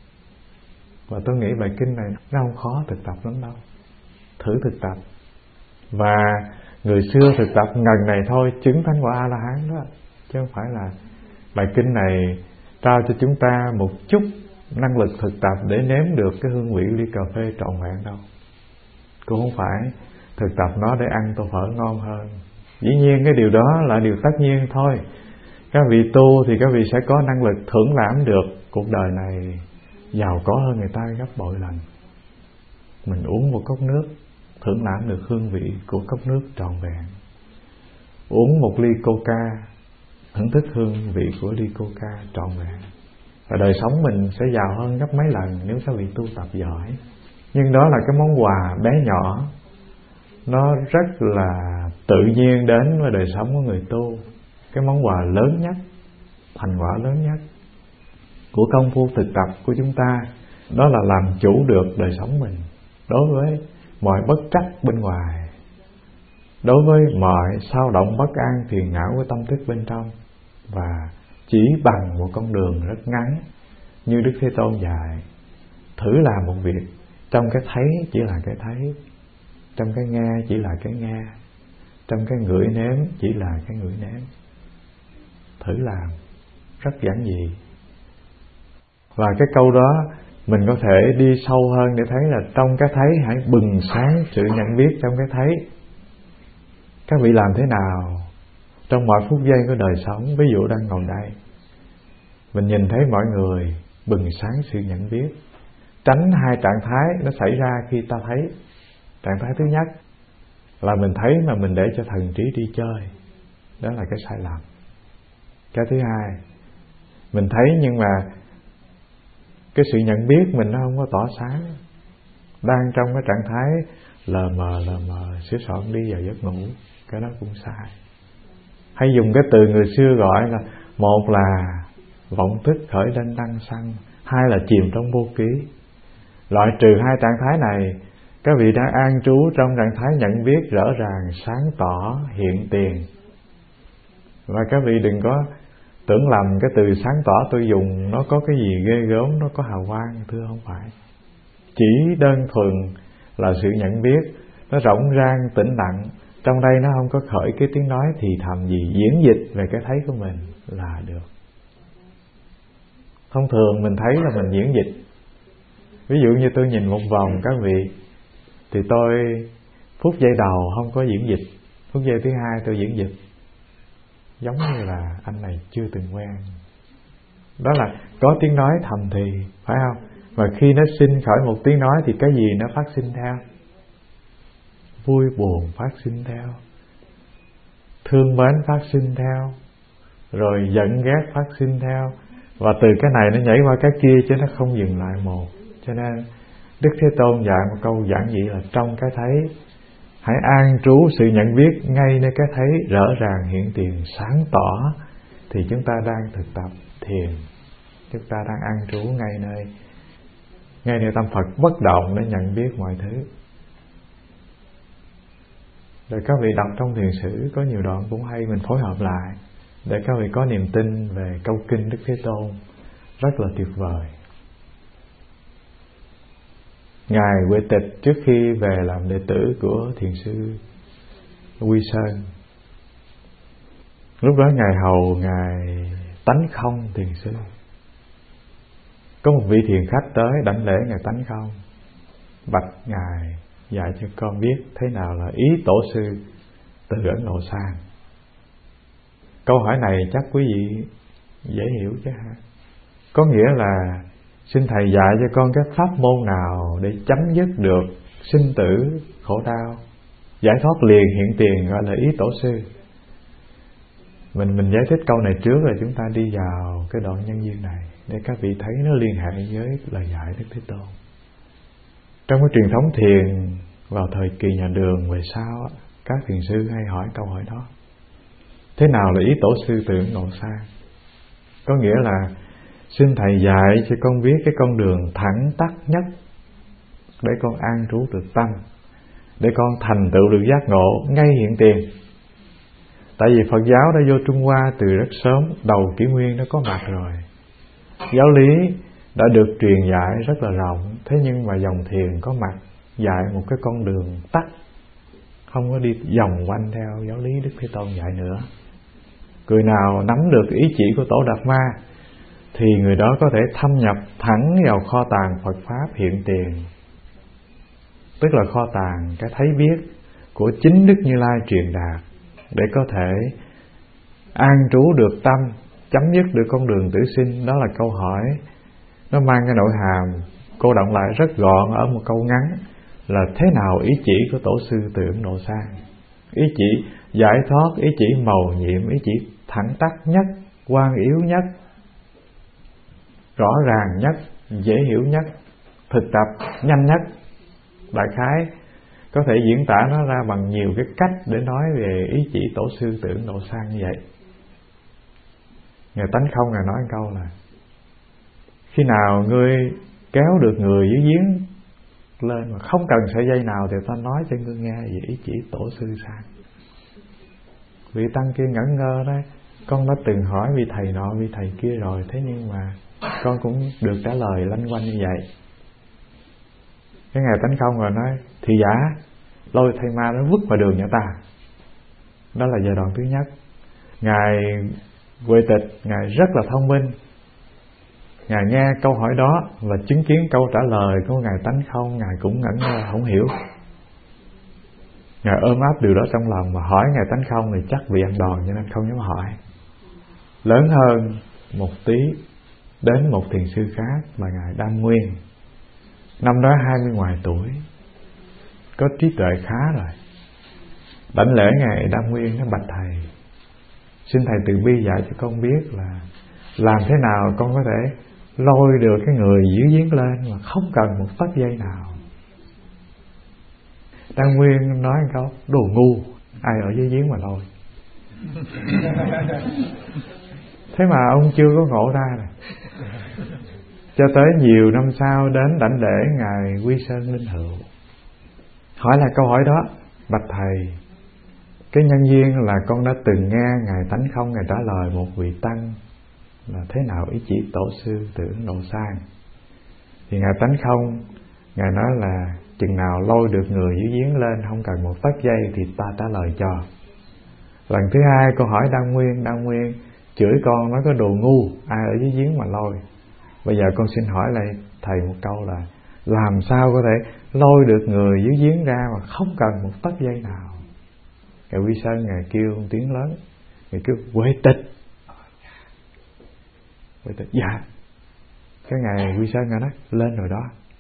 Và tôi nghĩ bài kinh này nó không khó thực tập lắm đâu. Thử thực tập. Và người xưa thực tập ngần này thôi chứng thánh quả A-la-hán đó, chứ không phải là bài kinh này trao cho chúng ta một chút năng lực thực tập để nếm được cái hương vị ly cà phê trọn vẹn đâu. Cũng không phải thực tập nó để ăn tô phở ngon hơn. Dĩ nhiên cái điều đó là điều tất nhiên thôi. Các vị tu thì các vị sẽ có năng lực thưởng lãm được cuộc đời này giàu có hơn người ta gấp bội lần. Mình uống một cốc nước, thưởng lãm được hương vị của cốc nước trọn vẹn. Uống một ly coca, thưởng thức hương vị của ly coca trọn vẹn. Và đời sống mình sẽ giàu hơn gấp mấy lần nếu các vị tu tập giỏi. Nhưng đó là cái món quà bé nhỏ, nó rất là tự nhiên đến với đời sống của người tu. Cái món quà lớn nhất, thành quả lớn nhất của công phu thực tập của chúng ta, đó là làm chủ được đời sống mình đối với mọi bất trắc bên ngoài, đối với mọi xao động bất an phiền não của tâm thức bên trong. Và chỉ bằng một con đường rất ngắn như Đức Thế Tôn dạy, thử làm một việc, trong cái thấy chỉ là cái thấy, trong cái nghe chỉ là cái nghe, trong cái ngửi nếm chỉ là cái ngửi nếm. Thử làm, rất giản dị. Và cái câu đó mình có thể đi sâu hơn để thấy là trong cái thấy hãy bừng sáng sự nhận biết trong cái thấy. Các vị làm thế nào trong mọi phút giây của đời sống? Ví dụ đang ngồi đây, mình nhìn thấy mọi người bừng sáng sự nhận biết, tránh hai trạng thái nó xảy ra khi ta thấy. Trạng thái thứ nhất là mình thấy mà mình để cho thần trí đi chơi, đó là cái sai lầm. Cái thứ hai, mình thấy nhưng mà cái sự nhận biết mình nó không có tỏ sáng, đang trong cái trạng thái lờ mờ sửa soạn đi vào giấc ngủ. Cái đó cũng sai. Hay dùng cái từ người xưa gọi là, một là vọng thức khởi lên đăng sanh, hai là chìm trong vô ký. Loại trừ hai trạng thái này, các vị đang an trú trong trạng thái nhận biết rõ ràng, sáng tỏ, hiện tiền. Và các vị đừng có tưởng lầm cái từ sáng tỏ tôi dùng nó có cái gì ghê gớm, nó có hào quang. Thưa không phải. chỉ đơn thuần là sự nhận biết, nó rộng rang tĩnh lặng. Trong đây nó không có khởi cái tiếng nói thì thầm gì, diễn dịch về cái thấy của mình là được. Thông thường mình thấy là mình diễn dịch. Ví dụ như tôi nhìn một vòng các vị, thì tôi phút giây đầu không có diễn dịch, phút giây thứ hai tôi diễn dịch. Giống như là anh này chưa từng quen. Đó là có tiếng nói thầm thì, phải không? Mà khi nó sinh khởi một tiếng nói thì cái gì nó phát sinh theo? Vui buồn phát sinh theo, thương mến phát sinh theo, rồi giận ghét phát sinh theo. Và từ cái này nó nhảy qua cái kia chứ nó không dừng lại một. Cho nên Đức Thế Tôn dạy một câu giản dị là trong cái thấy hãy an trú sự nhận biết ngay nơi cái thấy rõ ràng hiện tiền sáng tỏ. Thì chúng ta đang thực tập thiền, chúng ta đang an trú ngay nơi tâm Phật bất động để nhận biết mọi thứ. Rồi các vị đọc trong thiền sử có nhiều đoạn cũng hay, mình phối hợp lại để các vị có niềm tin về câu kinh Đức Thế Tôn, rất là tuyệt vời. Ngài Huệ Tịch trước khi về làm đệ tử của thiền sư Quy Sơn, lúc đó Ngài hầu Ngài Tánh Không thiền sư. Có một vị thiền khách tới đảnh lễ Ngài Tánh Không, bạch Ngài dạy cho con biết thế nào là ý tổ sư từ Ấn Độ sang. Câu hỏi này chắc quý vị dễ hiểu chứ ha. Có nghĩa là xin thầy dạy cho con cái pháp môn nào để chấm dứt được sinh tử khổ đau, giải thoát liền hiện tiền, gọi là ý tổ sư. Mình giải thích câu này trước rồi chúng ta đi vào cái đoạn nhân duyên này để các vị thấy nó liên hệ với lời dạy Đức Thế Tôn. Trong cái truyền thống thiền vào thời kỳ nhà Đường về sau, các thiền sư hay hỏi câu hỏi đó: thế nào là ý tổ sư từ Ấn Độ sang? Có nghĩa là xin thầy dạy cho con biết cái con đường thẳng tắc nhất để con an trú được tâm, để con thành tựu được giác ngộ ngay hiện tiền. Tại vì Phật giáo đã vô Trung Hoa từ rất sớm, đầu kỷ nguyên nó có mặt rồi. Giáo lý đã được truyền dạy rất là rộng, thế nhưng mà dòng thiền có mặt dạy một cái con đường tắt, không có đi vòng quanh theo giáo lý Đức Thế Tôn dạy nữa. Người nào nắm được ý chỉ của Tổ Đạt Ma thì người đó có thể thâm nhập thẳng vào kho tàng Phật Pháp hiện tiền, tức là kho tàng cái thấy biết của chính Đức Như Lai truyền đạt, để có thể an trú được tâm, chấm dứt được con đường tử sinh. Đó là câu hỏi nó mang cái nội hàm cô động lại rất gọn ở một câu ngắn là thế nào ý chỉ của tổ sư từ Ấn Độ sang. Ý chỉ giải thoát, ý chỉ mầu nhiệm, ý chỉ thẳng tắc nhất, quan yếu nhất, rõ ràng nhất, dễ hiểu nhất, thực tập nhanh nhất. Đại khái có thể diễn tả nó ra bằng nhiều cái cách để nói về ý chỉ tổ sư từ Ấn Độ sang như vậy. Ngài Tánh Không Ngài nói một câu là: khi nào ngươi kéo được người dưới giếng lên mà không cần sợi dây nào thì ta nói cho ngươi nghe về ý chỉ tổ sư sang. Vị tăng kia ngẩn ngơ đấy, con đã từng hỏi vị thầy nọ vị thầy kia rồi, thế nhưng mà con cũng được trả lời lanh quanh như vậy. Cái Ngài Tánh Không rồi nói: thì giả lôi thầy ma nó vứt vào đường nhà ta. Đó là giai đoạn thứ nhất. Ngài Huệ Tịch Ngài rất là thông minh, Ngài nghe câu hỏi đó và chứng kiến câu trả lời của Ngài Tánh Không, Ngài cũng ngẩn ngơ không hiểu. Ngài ôm áp điều đó trong lòng mà hỏi Ngài Tánh Không thì chắc bị ăn đòn cho nên không dám hỏi. Lớn hơn một tí, đến một thiền sư khác là Ngài Đam Nguyên. Năm đó 20 ngoài tuổi, có trí tuệ khá rồi. Đảnh lễ Ngài Đam Nguyên, nó bạch thầy: xin thầy từ bi dạy cho con biết là làm thế nào con có thể lôi được cái người dưới giếng lên mà không cần một tấc dây nào. Đam Nguyên nói một câu: đồ ngu, ai ở dưới giếng mà lôi. Thế mà ông chưa có ngộ ra này. Cho tới nhiều năm sau đến đảnh lễ Ngài Quy Sơn Linh Hữu, hỏi lại câu hỏi đó: bạch thầy, cái nhân duyên là con đã từng nghe Ngài Tánh Không Ngài trả lời một vị tăng là thế nào ý chỉ tổ sư từ Ấn Độ sang. Thì Ngài Tánh Không Ngài nói là chừng nào lôi được người dưới giếng lên không cần một tấc dây thì ta trả lời cho. Lần thứ hai cô hỏi Đăng Nguyên chửi con nói có đồ ngu, ai ở dưới giếng mà lôi. Bây giờ con xin hỏi lại thầy một câu là làm sao có thể lôi được người dưới giếng ra mà không cần một tấc dây nào? Ngài Quy Sơn Ngài kêu một tiếng lớn, Ngài kêu Huệ Tịch. Huệ Tịch dạ. Cái Ngài Quy Sơn Ngài nói lên rồi đó.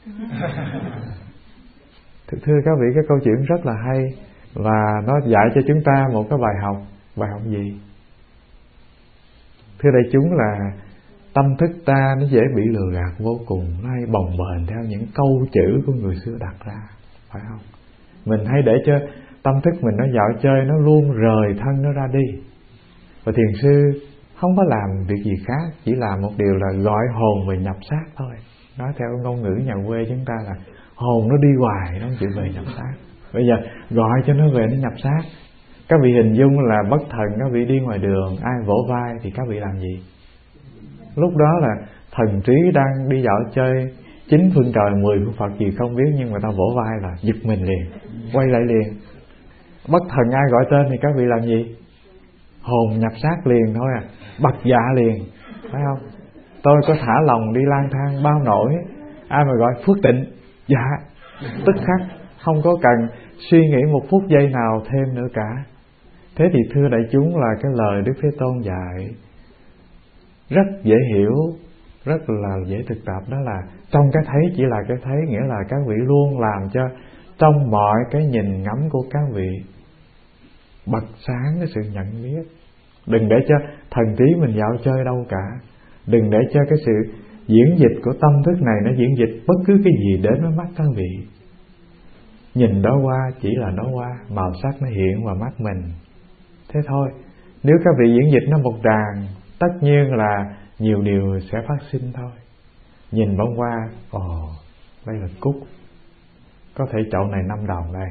Thưa các vị, cái câu chuyện rất là hay và nó dạy cho chúng ta một cái bài học. Bài học gì? Thưa đại chúng là tâm thức ta nó dễ bị lừa gạt vô cùng, nó hay bồng bềnh theo những câu chữ của người xưa đặt ra, phải không? Mình hay để cho tâm thức mình nó dạo chơi, nó luôn rời thân nó ra đi. Và thiền sư không có làm việc gì khác, chỉ làm một điều là gọi hồn về nhập xác thôi. Nói theo ngôn ngữ nhà quê chúng ta là hồn nó đi hoài, nó không chịu về nhập xác. Bây giờ gọi cho nó về nó nhập xác. Các vị hình dung là bất thần, các vị đi ngoài đường, ai vỗ vai thì các vị làm gì? Lúc đó là thần trí đang đi dạo chơi 9 phương trời 10 phương Phật gì không biết, nhưng mà ta vỗ vai là giật mình liền, quay lại liền. Bất thần ai gọi tên thì các vị làm gì? Hồn nhập xác liền thôi à, bật dạ liền, phải không? Tôi có thả lòng đi lang thang bao nổi, ai mà gọi Phước Tịnh, dạ, tức khắc, không có cần suy nghĩ một phút giây nào thêm nữa cả. Thế thì thưa đại chúng là cái lời Đức Thế Tôn dạy rất dễ hiểu, rất là dễ thực tập. Đó là trong cái thấy chỉ là cái thấy, nghĩa là các vị luôn làm cho trong mọi cái nhìn ngắm của các vị bật sáng cái sự nhận biết. Đừng để cho thần trí mình dạo chơi đâu cả. Đừng để cho cái sự diễn dịch của tâm thức này nó diễn dịch bất cứ cái gì đến với mắt các vị. Nhìn đó qua chỉ là đó qua, màu sắc nó hiện vào mắt mình, thế thôi. Nếu các vị diễn dịch nó một đàn, tất nhiên là nhiều điều sẽ phát sinh thôi. Nhìn bông hoa, ồ, đây là cúc, có thể chậu này 5 đồng đây.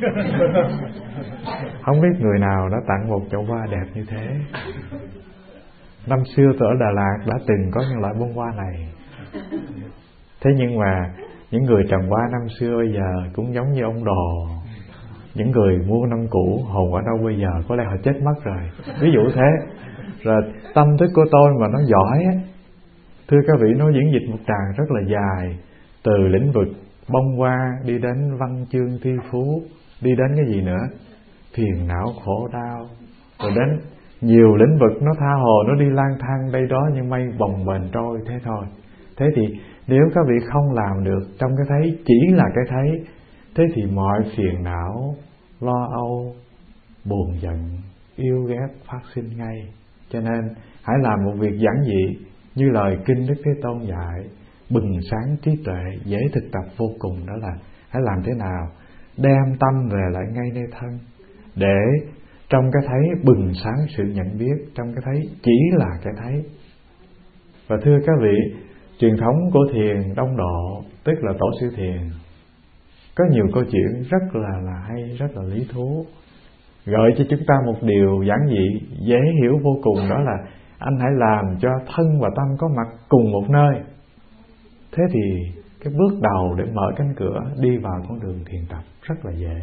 Không biết người nào đã tặng một chậu hoa đẹp như thế. Năm xưa tôi ở Đà Lạt đã từng có những loại bông hoa này. Thế nhưng mà những người trồng hoa năm xưa bây giờ cũng giống như ông Đồ. Những người mua năm cũ hồn ở đâu bây giờ, có lẽ họ chết mất rồi, ví dụ thế. Rồi tâm thức của tôi mà nó giỏi á, thưa các vị, nó diễn dịch một tràng rất là dài, từ lĩnh vực bông hoa đi đến văn chương thi phú, đi đến cái gì nữa, phiền não khổ đau, rồi đến nhiều lĩnh vực nó tha hồ, nó đi lang thang đây đó như mây bồng bềnh trôi, thế thôi. Thế thì nếu các vị không làm được trong cái thấy, chỉ là cái thấy, thế thì mọi phiền não, lo âu, buồn giận, yêu ghét phát sinh ngay. Cho nên hãy làm một việc giản dị như lời kinh Đức Thế Tôn dạy, bừng sáng trí tuệ, dễ thực tập vô cùng. Đó là hãy làm thế nào đem tâm về lại ngay nơi thân, để trong cái thấy bừng sáng sự nhận biết, trong cái thấy chỉ là cái thấy. Và thưa các vị, truyền thống của thiền Đông Độ, tức là tổ sư thiền, có nhiều câu chuyện rất là hay, rất là lý thú, gợi cho chúng ta một điều giản dị, dễ hiểu vô cùng. Đó là anh hãy làm cho thân và tâm có mặt cùng một nơi. Thế thì cái bước đầu để mở cánh cửa đi vào con đường thiền tập rất là dễ.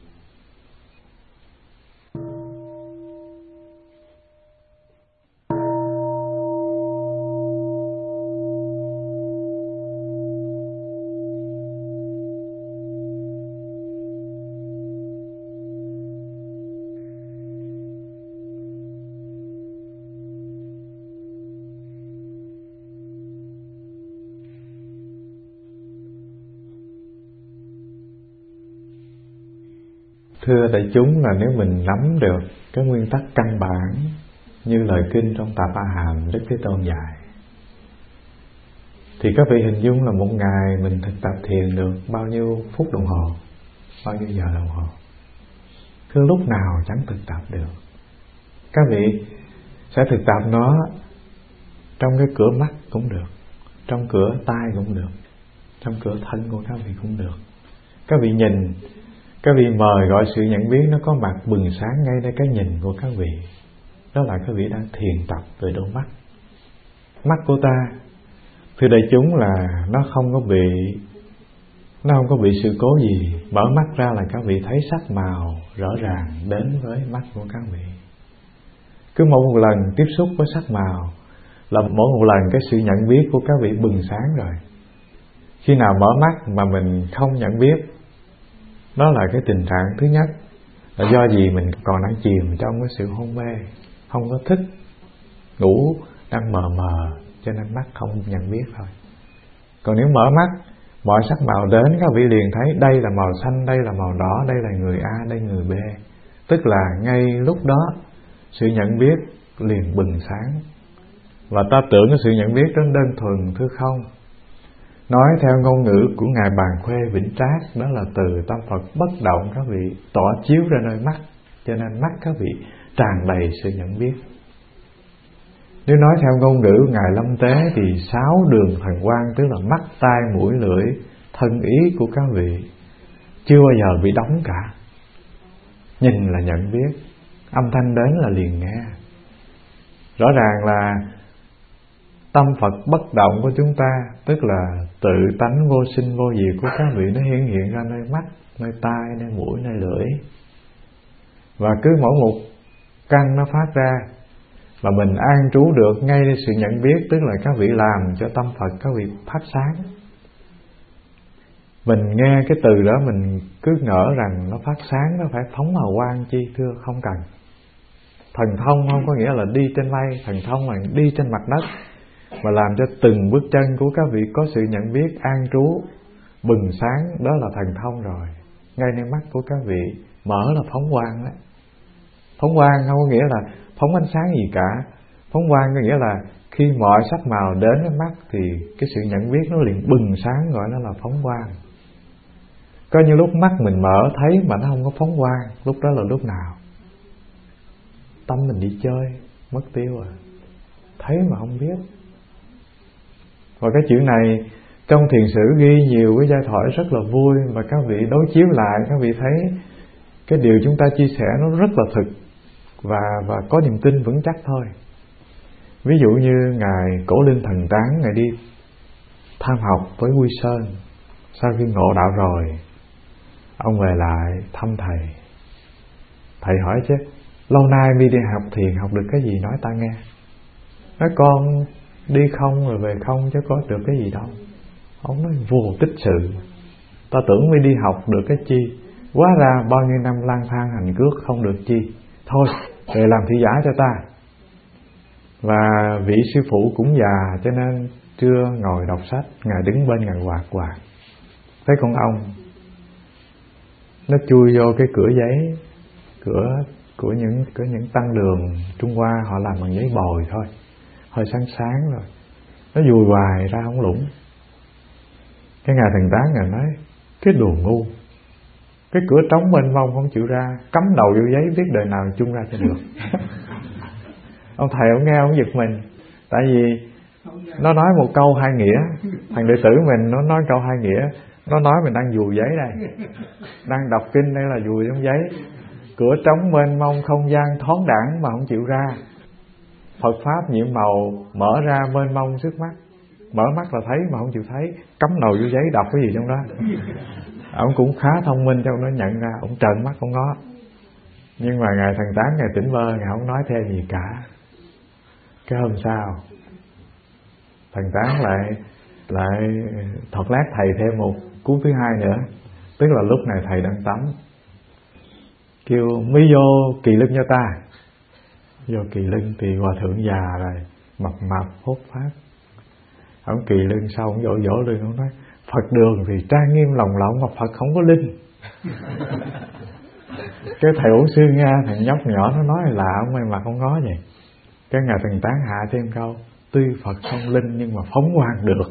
Thưa đại chúng là nếu mình nắm được cái nguyên tắc căn bản như lời kinh trong Tạp A Hàm Đức Thế Tôn dạy, thì các vị hình dung là một ngày mình thực tập thiền được bao nhiêu phút đồng hồ, bao nhiêu giờ đồng hồ. Thưa lúc nào chẳng thực tập được. Các vị sẽ thực tập nó trong cái cửa mắt cũng được, trong cửa tai cũng được, trong cửa thân của các vị cũng được. Các vị nhìn, các vị mời gọi sự nhận biết nó có mặt bừng sáng ngay nơi cái nhìn của các vị. Đó là các vị đang thiền tập về đôi mắt. Mắt của ta, thưa đại chúng, là nó không có bị nó không có bị sự cố gì. Mở mắt ra là các vị thấy sắc màu rõ ràng đến với mắt của các vị. Cứ mỗi một lần tiếp xúc với sắc màu là mỗi một lần cái sự nhận biết của các vị bừng sáng rồi. Khi nào mở mắt mà mình không nhận biết, đó là cái tình trạng thứ nhất là do gì mình còn đang chìm trong cái sự hôn mê, không có thức, ngủ đang mờ mờ, cho nên mắt không nhận biết thôi. Còn nếu mở mắt, mọi sắc màu đến các vị liền thấy đây là màu xanh, đây là màu đỏ, đây là người A, đây người B. Tức là ngay lúc đó sự nhận biết liền bừng sáng. Và ta tưởng cái sự nhận biết đó đơn thuần, thưa không. Nói theo ngôn ngữ của Ngài Bàn Khuê Vĩnh Trác, đó là từ tâm Phật bất động các vị tỏa chiếu ra nơi mắt, cho nên mắt các vị tràn đầy sự nhận biết. Nếu nói theo ngôn ngữ Ngài Lâm Tế thì 6 đường thần quang, tức là mắt, tai, mũi, lưỡi, thân ý của các vị chưa bao giờ bị đóng cả. Nhìn là nhận biết, âm thanh đến là liền nghe. Rõ ràng là tâm Phật bất động của chúng ta, tức là tự tánh vô sinh vô diệt của các vị, nó hiện ra nơi mắt, nơi tai, nơi mũi, nơi lưỡi. Và cứ mỗi một căn nó phát ra mà mình an trú được ngay sự nhận biết, tức là các vị làm cho tâm Phật các vị phát sáng. Mình nghe cái từ đó mình cứ ngỡ rằng nó phát sáng, nó phải phóng hào quang chi, thưa không cần. Thần thông không có nghĩa là đi trên mây, thần thông là đi trên mặt đất, mà làm cho từng bước chân của các vị có sự nhận biết an trú bừng sáng, đó là thần thông rồi. Ngay nơi mắt của các vị mở là phóng quang đó. Phóng quang không có nghĩa là phóng ánh sáng gì cả. Phóng quang có nghĩa là khi mọi sắc màu đến với mắt thì cái sự nhận biết nó liền bừng sáng, gọi nó là phóng quang. Có những lúc mắt mình mở thấy mà nó không có phóng quang, lúc đó là lúc nào? Tâm mình đi chơi, mất tiêu rồi, thấy mà không biết. Và cái chuyện này trong thiền sử ghi nhiều cái giai thoại rất là vui, và các vị đối chiếu lại, các vị thấy cái điều chúng ta chia sẻ nó rất là thực và có niềm tin vững chắc thôi. Ví dụ như Ngài Cổ Linh Thần Tán, Ngài đi tham học với Quy Sơn. Sau khi ngộ đạo rồi, ông về lại thăm thầy. Thầy hỏi chứ, lâu nay mi đi học thiền học được cái gì, nói ta nghe. Nói con đi không rồi về không chứ có được cái gì đâu. Ông nói vô tích sự. Ta tưởng mi đi học được cái chi, hóa ra bao nhiêu năm lang thang hành cước không được chi. Thôi về làm thị giả cho ta. Và vị sư phụ cũng già cho nên trưa ngồi đọc sách, Ngài đứng bên Ngài quạt. Thấy con ong nó chui vô cái cửa giấy, cửa của những tăng đường Trung Hoa, họ làm bằng giấy bồi thôi, hơi sáng rồi, nó dùi hoài ra không lũng. Cái Ngài Thần Tán Ngài nói cái đồ ngu, cái cửa trống mênh mông không chịu ra, cắm đầu vô giấy biết đời nào chung ra cho được. Ông thầy ông nghe ông giật mình, tại vì nó nói một câu hai nghĩa. Thằng đệ tử mình nó nói câu hai nghĩa, nó nói mình đang dùi giấy đây, đang đọc kinh đây là dùi trong giấy. Cửa trống mênh mông không gian thoáng đãng mà không chịu ra. Phật pháp nhiệm màu mở ra mênh mông trước mắt, mở mắt là thấy mà không chịu thấy, cắm đầu vô giấy đọc cái gì trong đó. Ông cũng khá thông minh cho ông nó nhận ra, ông trợn mắt không có. Nhưng mà Ngài Thần Tán, Ngài tỉnh bơ, Ngài không nói thêm gì cả. Cái hôm sau Thần Tán lại thuật lát thầy thêm một cuốn thứ hai nữa. Tức là lúc này thầy đang tắm, kêu mới vô kỳ lưng cho ta. Vô kỳ lưng thì hòa thượng già rồi, mập hốt phát. Ông kỳ lưng sau ông vỗ lưng, ông nói Phật đường thì trang nghiêm lồng lộng mà Phật không có linh. Cái thầy uống sư Nga, thằng nhóc nhỏ nó nói là ông mày mặt không ngó vậy. Cái Ngài Thần Tán hạ thêm câu, tuy Phật không linh nhưng mà phóng quang được.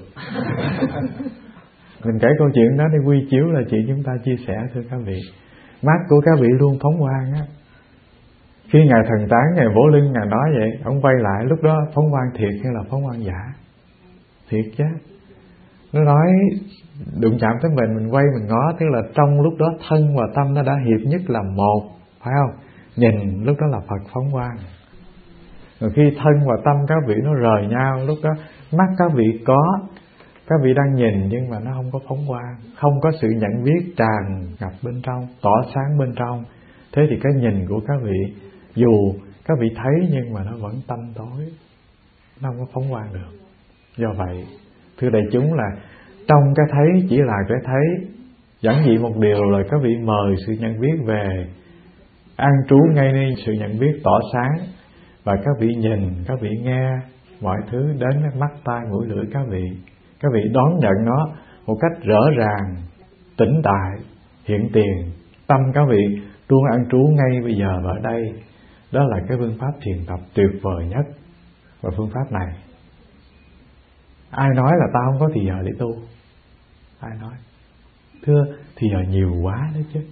Mình kể câu chuyện đó đi quy chiếu là chuyện chúng ta chia sẻ, thưa các vị. Mắt của các vị luôn phóng quang á. Khi Ngài Thần Tán Ngài vỗ lưng Ngài nói vậy, ông quay lại lúc đó phóng quang thiệt hay là phóng quang giả? Thiệt chứ. Nó nói đụng chạm tới mình quay mình ngó, tức là trong lúc đó thân và tâm nó đã hiệp nhất làm một, phải không? Nhìn lúc đó là Phật phóng quang. Rồi khi thân và tâm các vị nó rời nhau, lúc đó mắt các vị có Các vị đang nhìn nhưng mà nó không có phóng quang, không có sự nhận biết tràn ngập bên trong, tỏ sáng bên trong. Thế thì cái nhìn của các vị, dù các vị thấy nhưng mà nó vẫn tăm tối, nó không có phóng quang được. Do vậy, thưa đại chúng, là trong cái thấy chỉ là cái thấy, giản dị một điều là các vị mời sự nhận biết về, an trú ngay nên sự nhận biết tỏ sáng, và các vị nhìn, các vị nghe mọi thứ đến mắt tai mũi lưỡi các vị đón nhận nó một cách rõ ràng, tĩnh tại, hiện tiền. Tâm các vị luôn an trú ngay bây giờ và ở đây. Đó là cái phương pháp thiền tập tuyệt vời nhất. Và phương pháp này, ai nói là ta không có thì giờ để tu? Ai nói? Thưa, thì giờ nhiều quá đấy chứ.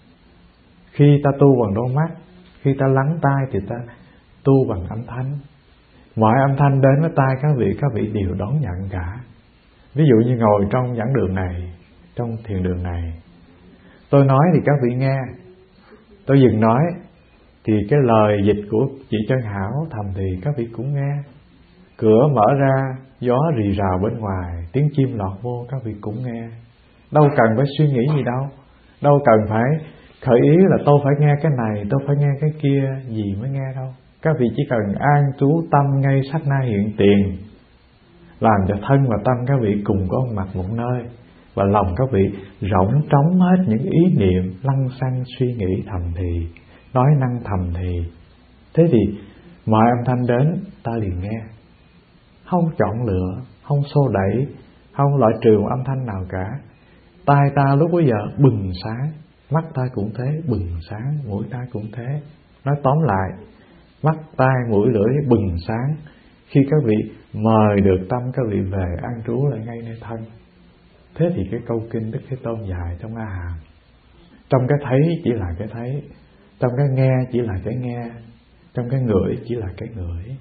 Khi ta tu bằng đôi mắt, khi ta lắng tai thì ta tu bằng âm thanh. Mọi âm thanh đến với tai các vị đều đón nhận cả. Ví dụ như ngồi trong giảng đường này, trong thiền đường này, tôi nói thì các vị nghe. Tôi dừng nói thì cái lời dịch của chị Trân Hảo thầm thì các vị cũng nghe. Cửa mở ra, gió rì rào bên ngoài, tiếng chim lọt vô các vị cũng nghe. Đâu cần phải suy nghĩ gì đâu, đâu cần phải khởi ý là tôi phải nghe cái này, tôi phải nghe cái kia, gì mới nghe đâu. Các vị chỉ cần an trú tâm ngay sát na hiện tiền, làm cho thân và tâm các vị cùng có mặt một nơi, và lòng các vị rỗng trống hết những ý niệm lăng xăng suy nghĩ thầm thì, nói năng thầm thì. Thế thì mọi âm thanh đến ta liền nghe, không chọn lựa, không xô đẩy, không loại trừ một âm thanh nào cả. Tai ta lúc bấy giờ bừng sáng, mắt ta cũng thế, bừng sáng, mũi ta cũng thế. Nói tóm lại, mắt, tai, mũi, lưỡi bừng sáng khi các vị mời được tâm các vị về an trú lại ngay nơi thân. Thế thì cái câu kinh Đức Thế Tôn dạy trong A Hàm, trong cái thấy chỉ là cái thấy, trong cái nghe chỉ là cái nghe, trong cái ngửi chỉ là cái ngửi.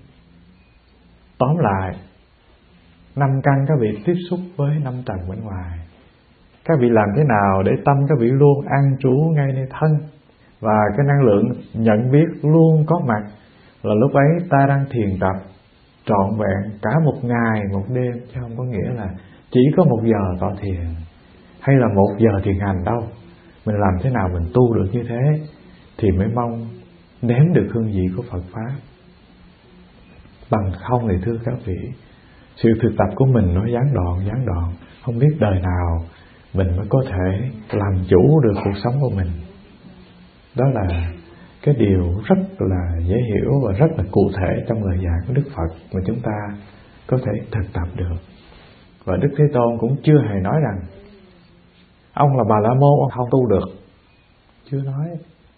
Tóm lại, 5 căn các vị tiếp xúc với 5 trần bên ngoài. Các vị làm thế nào để tâm các vị luôn an trú ngay nơi thân, và cái năng lượng nhận biết luôn có mặt, là lúc ấy ta đang thiền tập trọn vẹn cả một ngày một đêm, chứ không có nghĩa là chỉ có 1 giờ tọa thiền hay là 1 giờ thiền hành đâu. Mình làm thế nào mình tu được như thế thì mới mong nếm được hương vị của Phật Pháp. Bằng không thì thưa các vị, sự thực tập của mình nó gián đoạn, không biết đời nào mình mới có thể làm chủ được cuộc sống của mình. Đó là cái điều rất là dễ hiểu và rất là cụ thể trong lời dạy của Đức Phật mà chúng ta có thể thực tập được. Và Đức Thế Tôn cũng chưa hề nói rằng ông là Bà La Môn, ông không tu được. Chưa nói.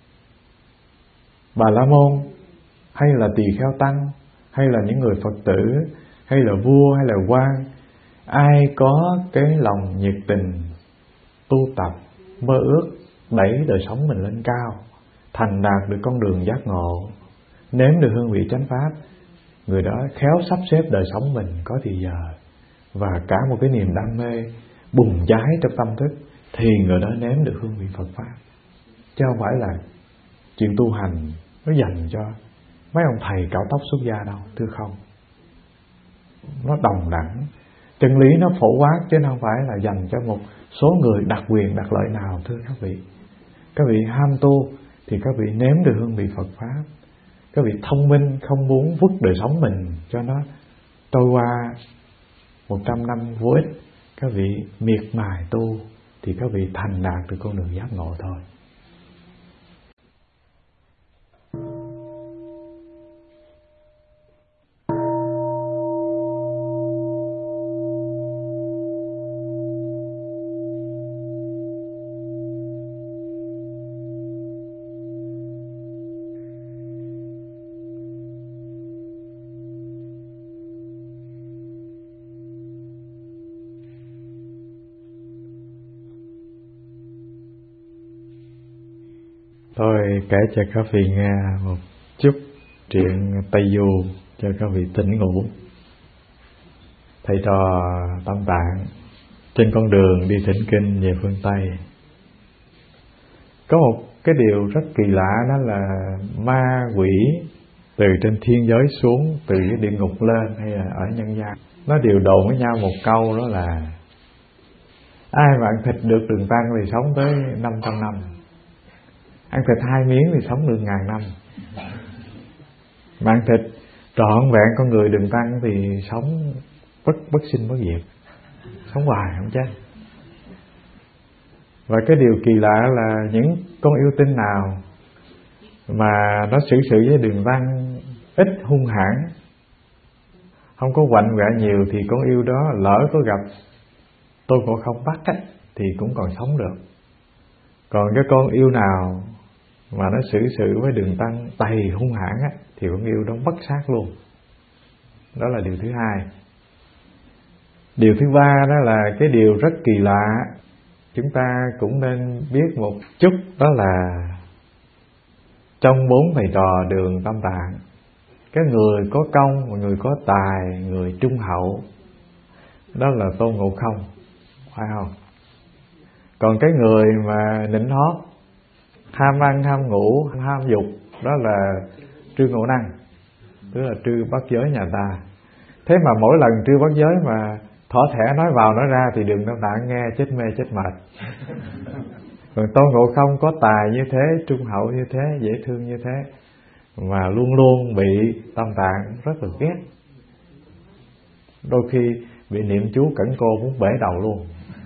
Bà La Môn hay là tỳ kheo tăng, hay là những người Phật tử, hay là vua, hay là quan, ai có cái lòng nhiệt tình tu tập, mơ ước đẩy đời sống mình lên cao, thành đạt được con đường giác ngộ, nếm được hương vị chánh pháp, người đó khéo sắp xếp đời sống mình có thì giờ và cả một cái niềm đam mê bùng cháy trong tâm thức, thì người đó nếm được hương vị Phật Pháp. Chứ không phải là chuyện tu hành nó dành cho mấy ông thầy cạo tóc xuất gia đâu, thưa không. Nó đồng đẳng, chân lý nó phổ quát chứ không phải là dành cho một số người đặc quyền đặc lợi nào, thưa các vị. Các vị ham tu thì các vị nếm được hương vị Phật Pháp. Các vị thông minh không muốn vứt đời sống mình cho nó trôi qua 100 năm vô ích, các vị miệt mài tu thì các vị thành đạt được con đường giác ngộ thôi. Tôi kể cho các vị nghe một chút chuyện Tây Du cho các vị tỉnh ngủ. Thầy trò Tam Tạng trên con đường đi thỉnh kinh về phương Tây, có một cái điều rất kỳ lạ, đó là ma quỷ từ trên thiên giới xuống, từ cái địa ngục lên hay là ở nhân gian, nó đều đồn với nhau một câu, đó là ai mà ăn thịt được đường tăng thì sống tới 500 năm, ăn thịt 2 miếng thì sống được 1000 năm, mà ăn thịt trọn vẹn con người đường tăng thì sống bất sinh bất diệt, sống hoài không chết. Và cái điều kỳ lạ là những con yêu tinh nào mà nó xử sự với đường tăng ít hung hãn, không có quạnh quẹ nhiều, thì con yêu đó lỡ có gặp Tôn Ngộ Không bắt á, thì cũng còn sống được. Còn cái con yêu nào mà nó xử sự với đường tăng đầy hung hãn á, thì con yêu đó bất sát luôn. Đó là điều thứ hai. Điều thứ ba đó là cái điều rất kỳ lạ, chúng ta cũng nên biết một chút, đó là trong 4 thầy trò Đường Tam Tạng, cái người có công, người có tài, người trung hậu, đó là Tôn Ngộ Không, phải không? Còn cái người mà nịnh hót, ham ăn, ham ngủ, ham dục, đó là Trư Ngộ Năng, tức là Trư Bát Giới nhà ta. Thế mà mỗi lần Trư Bát Giới mà thỏ thẻ nói vào nói ra thì Đường Tam Tạng nghe chết mê chết mệt. Còn Tôn Ngộ Không có tài như thế, trung hậu như thế, dễ thương như thế, mà luôn luôn bị Tam Tạng rất là ghét. Đôi khi bị niệm chú cẩn cô muốn bể đầu luôn.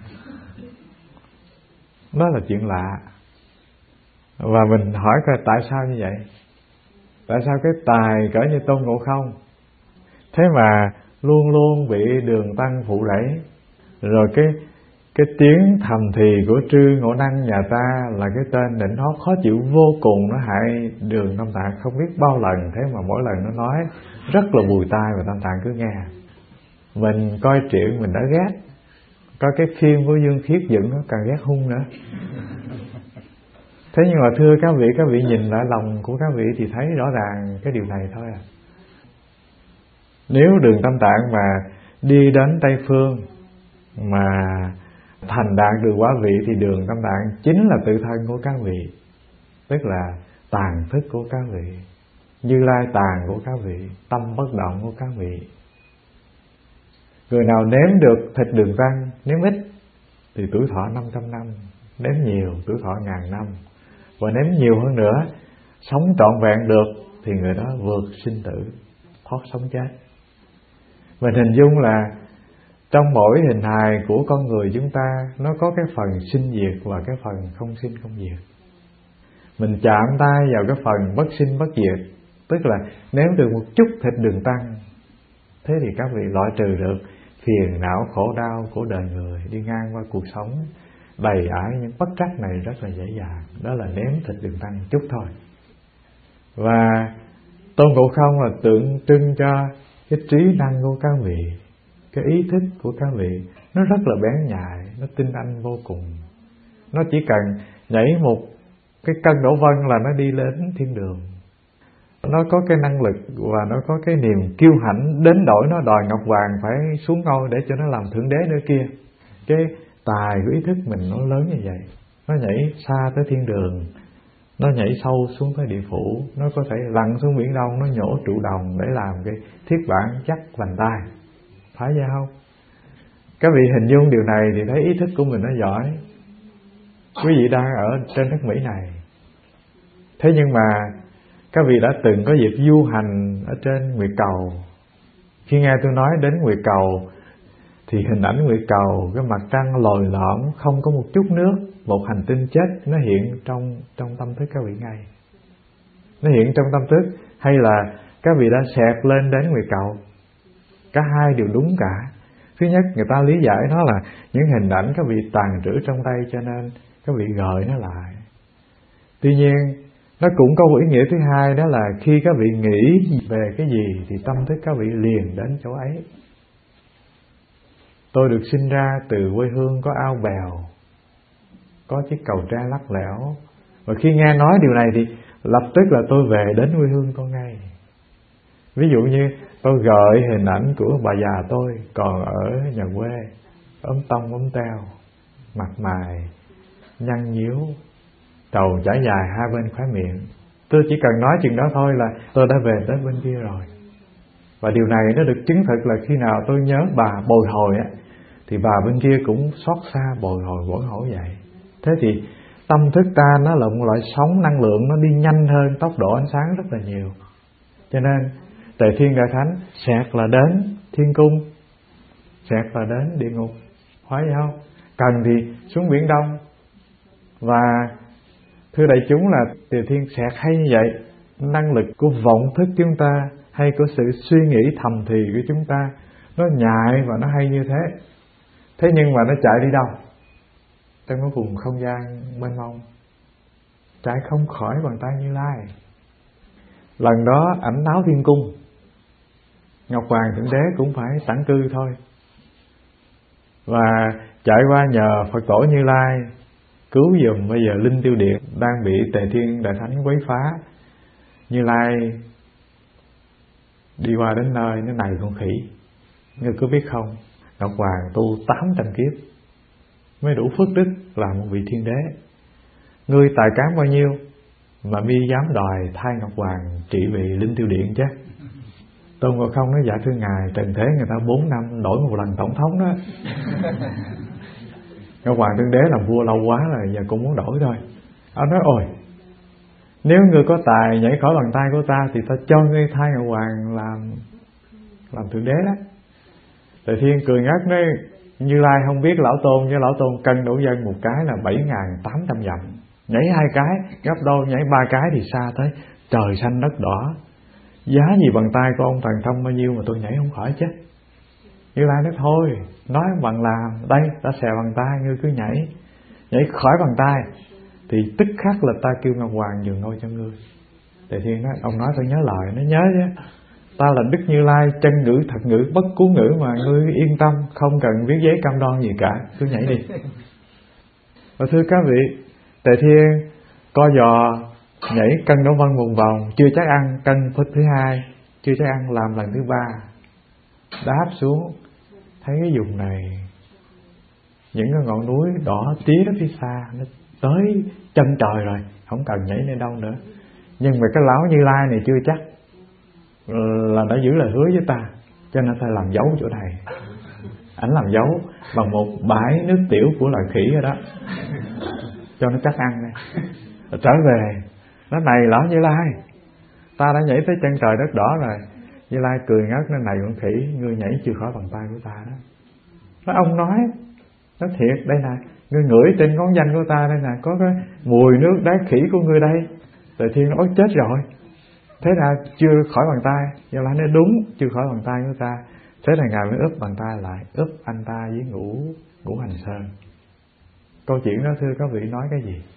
Đó là chuyện lạ. Và mình hỏi coi tại sao như vậy? Tại sao cái tài cỡ như Tôn Ngộ Không thế mà luôn luôn bị Đường Tăng phụ rẫy? Rồi cái tiếng thầm thì của Trư Ngộ Năng nhà ta là cái tên nịnh hót khó chịu vô cùng, nó hại Đường Tam Tạng không biết bao lần. Thế mà mỗi lần nó nói rất là bùi tai và Tam Tạng cứ nghe. Mình coi truyện mình đã ghét, coi cái phim của Dương Khiết dựng nó càng ghét hung nữa. Thế nhưng mà thưa các vị nhìn lại lòng của các vị thì thấy rõ ràng cái điều này thôi à. Nếu Đường Tam Tạng mà đi đến Tây Phương mà thành đạt được quả vị thì Đường Tam Tạng chính là tự thân của các vị, tức là tàn thức của các vị, Như Lai tàn của các vị, tâm bất động của các vị. Người nào nếm được thịt Đường Tăng, nếm ít thì tuổi thọ 500 năm, nếm nhiều tuổi thọ 1000 năm, và nếm nhiều hơn nữa, sống trọn vẹn được thì người đó vượt sinh tử, thoát sống chết. Mình hình dung là trong mỗi hình hài của con người chúng ta, nó có cái phần sinh diệt và cái phần không sinh không diệt. Mình chạm tay vào cái phần bất sinh bất diệt, tức là nếu được một chút thịt Đường Tăng, thế thì các vị loại trừ được phiền não khổ đau của đời người, đi ngang qua cuộc sống đầy ải những bất trắc này rất là dễ dàng. Đó là nếm thịt Đường Tăng chút thôi. Và Tôn Ngộ Không là tượng trưng cho cái trí năng của các vị, cái ý thức của các vị nó rất là bén nhạy, nó tinh anh vô cùng. Nó chỉ cần nhảy một cái cân đổ vân là nó đi đến thiên đường. Nó có cái năng lực và nó có cái niềm kiêu hãnh đến đổi nó đòi ngọc vàng phải xuống ngôi để cho nó làm thượng đế nữa kia. Cái tài của ý thức mình nó lớn như vậy, nó nhảy xa tới thiên đường, nó nhảy sâu xuống tới địa phủ, nó có thể lặn xuống biển Đông, nó nhổ trụ đồng để làm cái thiết bản chắc vành tay, phải vậy không? Các vị hình dung điều này thì thấy ý thức của mình nó giỏi. Quý vị đang ở trên đất Mỹ này, thế nhưng mà các vị đã từng có dịp du hành ở trên Nguyệt Cầu. Khi nghe tôi nói đến Nguyệt Cầu thì hình ảnh Nguyệt Cầu, cái mặt trăng lồi lõm, không có một chút nước, một hành tinh chết, nó hiện trong tâm thức các vị ngay. Nó hiện trong tâm thức, hay là các vị đã xẹt lên đến Nguyệt Cầu? Cả hai đều đúng cả. Thứ nhất, người ta lý giải nó là những hình ảnh các vị tàng trữ trong tay, cho nên các vị gợi nó lại. Tuy nhiên, nó cũng có một ý nghĩa thứ hai, đó là khi các vị nghĩ về cái gì thì tâm thức các vị liền đến chỗ ấy. Tôi được sinh ra từ quê hương có ao bèo, có chiếc cầu tre lắc lẻo, và khi nghe nói điều này thì lập tức là tôi về đến quê hương tôi ngay. Ví dụ như tôi gợi hình ảnh của bà già tôi còn ở nhà quê, ốm tông ốm teo, mặt mày nhăn nhíu, trầu trải dài hai bên khóe miệng. Tôi chỉ cần nói chuyện đó thôi là tôi đã về tới bên kia rồi. Và điều này nó được chứng thực là khi nào tôi nhớ bà bồi hồi á, thì bà bên kia cũng xót xa bồi hồi vậy. Thế thì tâm thức ta nó là một loại sóng năng lượng, nó đi nhanh hơn tốc độ ánh sáng rất là nhiều. Cho nên Tề Thiên Đại Thánh xẹt là đến thiên cung, xẹt là đến địa ngục, phải không? Cần thì xuống Biển Đông. Và thưa đại chúng là Tề Thiên xẹt hay như vậy, năng lực của vọng thức chúng ta hay của sự suy nghĩ thầm thì của chúng ta nó nhạy và nó hay như thế. Thế nhưng mà nó chạy đi đâu? Trong cái vùng không gian mênh mông, chạy không khỏi bàn tay Như Lai. Lần đó ảnh náo thiên cung, Ngọc Hoàng Thượng Đế cũng phải tản cư thôi. Và chạy qua nhờ Phật tổ Như Lai cứu giùm. Bây giờ Linh Tiêu Điện đang bị Tề Thiên Đại Thánh quấy phá. Như Lai đi qua đến nơi nó này con khỉ. Ngươi có biết không, Ngọc Hoàng tu 800 kiếp mới đủ phước đức làm một vị thiên đế. Ngươi tài cán bao nhiêu mà mi dám đòi thay Ngọc Hoàng trị vì Linh Tiêu Điện chứ? Tôn Ngộ Không nói dạ thưa ngài, trần thế người ta 4 năm đổi một lần tổng thống đó. Ngọc Hoàng Thượng Đế làm vua lâu quá rồi, giờ cũng muốn đổi thôi. Ông nói ôi, nếu ngươi có tài nhảy khỏi bàn tay của ta thì ta cho ngươi thay Ngọc Hoàng làm Thượng Đế đó. Tề Thiên cười ngất nói Như Lai không biết lão Tôn, với lão Tôn cân đổ dân một cái là 7.800 dặm, nhảy 2 cái gấp đôi, nhảy 3 cái thì xa tới trời xanh đất đỏ. Giá gì bàn tay của ông thần thông bao nhiêu mà tôi nhảy không khỏi chứ? Như Lai nói thôi, nói bằng làm, đây ta xè bàn tay, ngươi cứ nhảy khỏi bàn tay thì tức khắc là ta kêu Ngọc Hoàng nhường ngôi cho ngươi. Tề Thiên nói ông nói tôi nhớ lời, nó nhớ chứ. Ta là Đức Như Lai, chân ngữ thật ngữ bất cú ngữ mà, ngươi yên tâm, không cần viết giấy cam đoan gì cả, cứ nhảy đi. Và thưa các vị, Tề Thiên co giò nhảy cân đổ vân một vòng, chưa chắc ăn, cân phút thứ 2 chưa chắc ăn, làm lần thứ 3 đáp xuống, thấy cái vùng này những cái ngọn núi đỏ tía phía xa, nó tới chân trời rồi, không cần nhảy lên đâu nữa. Nhưng mà cái lão Như Lai này chưa chắc là đã giữ lời hứa với ta, cho nên ta làm dấu chỗ này. Ảnh làm dấu bằng một bãi nước tiểu của loài khỉ rồi đó, cho nó chắc ăn này. Trở về nó này lão Như Lai, ta đã nhảy tới chân trời đất đỏ rồi. Như Lai cười ngất, nó này con khỉ, ngươi nhảy chưa khỏi bàn tay của ta đó. Nó ông nói thiệt, đây nè, ngươi ngửi trên ngón danh của ta đây nè, có cái mùi nước đá khỉ của ngươi đây. Tề Thiên nói chết rồi, thế là chưa khỏi bàn tay. Như Lai nói đúng, chưa khỏi bàn tay của ta. Thế là ngài mới úp bàn tay lại, úp anh ta với ngũ hành sơn. Câu chuyện đó thưa các vị nói cái gì?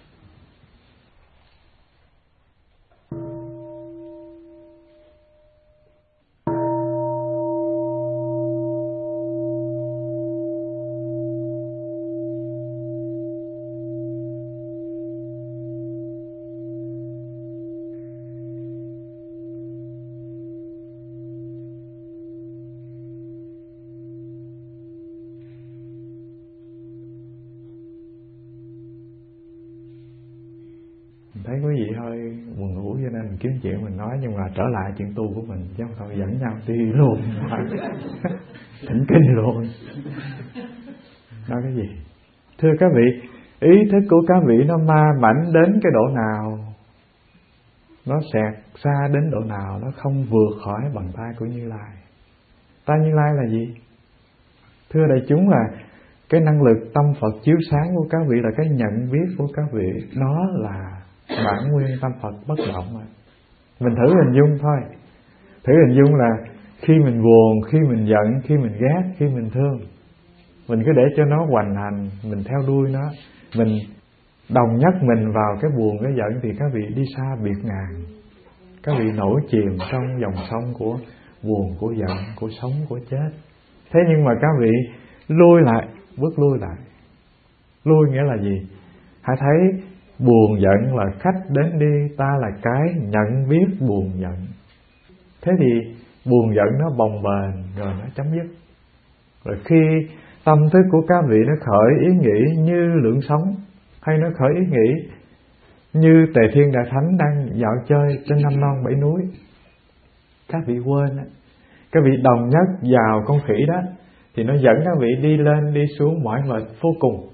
Thấy quý vị hơi buồn ngủ cho nên mình kiếm chuyện mình nói, nhưng mà trở lại chuyện tu của mình chứ không thôi dẫn nhau đi luôn. Thỉnh kinh luôn. Nói cái gì? Thưa các vị, ý thức của các vị nó ma mảnh đến cái độ nào, nó xẹt xa đến độ nào, nó không vượt khỏi bàn tay của Như Lai. Ta Như Lai là gì? Thưa đại chúng là cái năng lực tâm Phật chiếu sáng của các vị, là cái nhận biết của các vị, nó là bản nguyên tâm Phật bất động mà. Mình thử hình dung thôi. Thử hình dung là khi mình buồn, khi mình giận, khi mình ghét, khi mình thương, mình cứ để cho nó hoành hành, mình theo đuôi nó, mình đồng nhất mình vào cái buồn, cái giận, thì các vị đi xa biệt ngàn. Các vị nổi chìm trong dòng sông của buồn, của giận, của sống, của chết. Thế nhưng mà các vị lui lại, bước lui lại. Lui nghĩa là gì? Hãy thấy buồn giận là khách đến đi, ta là cái nhận biết buồn giận. Thế thì buồn giận nó bồng bềnh rồi nó chấm dứt. Rồi khi tâm thức của các vị nó khởi ý nghĩ như lượng sống, hay nó khởi ý nghĩ như Tề Thiên Đại Thánh đang dạo chơi trên năm non bảy núi, các vị quên, Các vị đồng nhất vào con khỉ đó thì nó dẫn các vị đi lên đi xuống mỏi mệt vô cùng.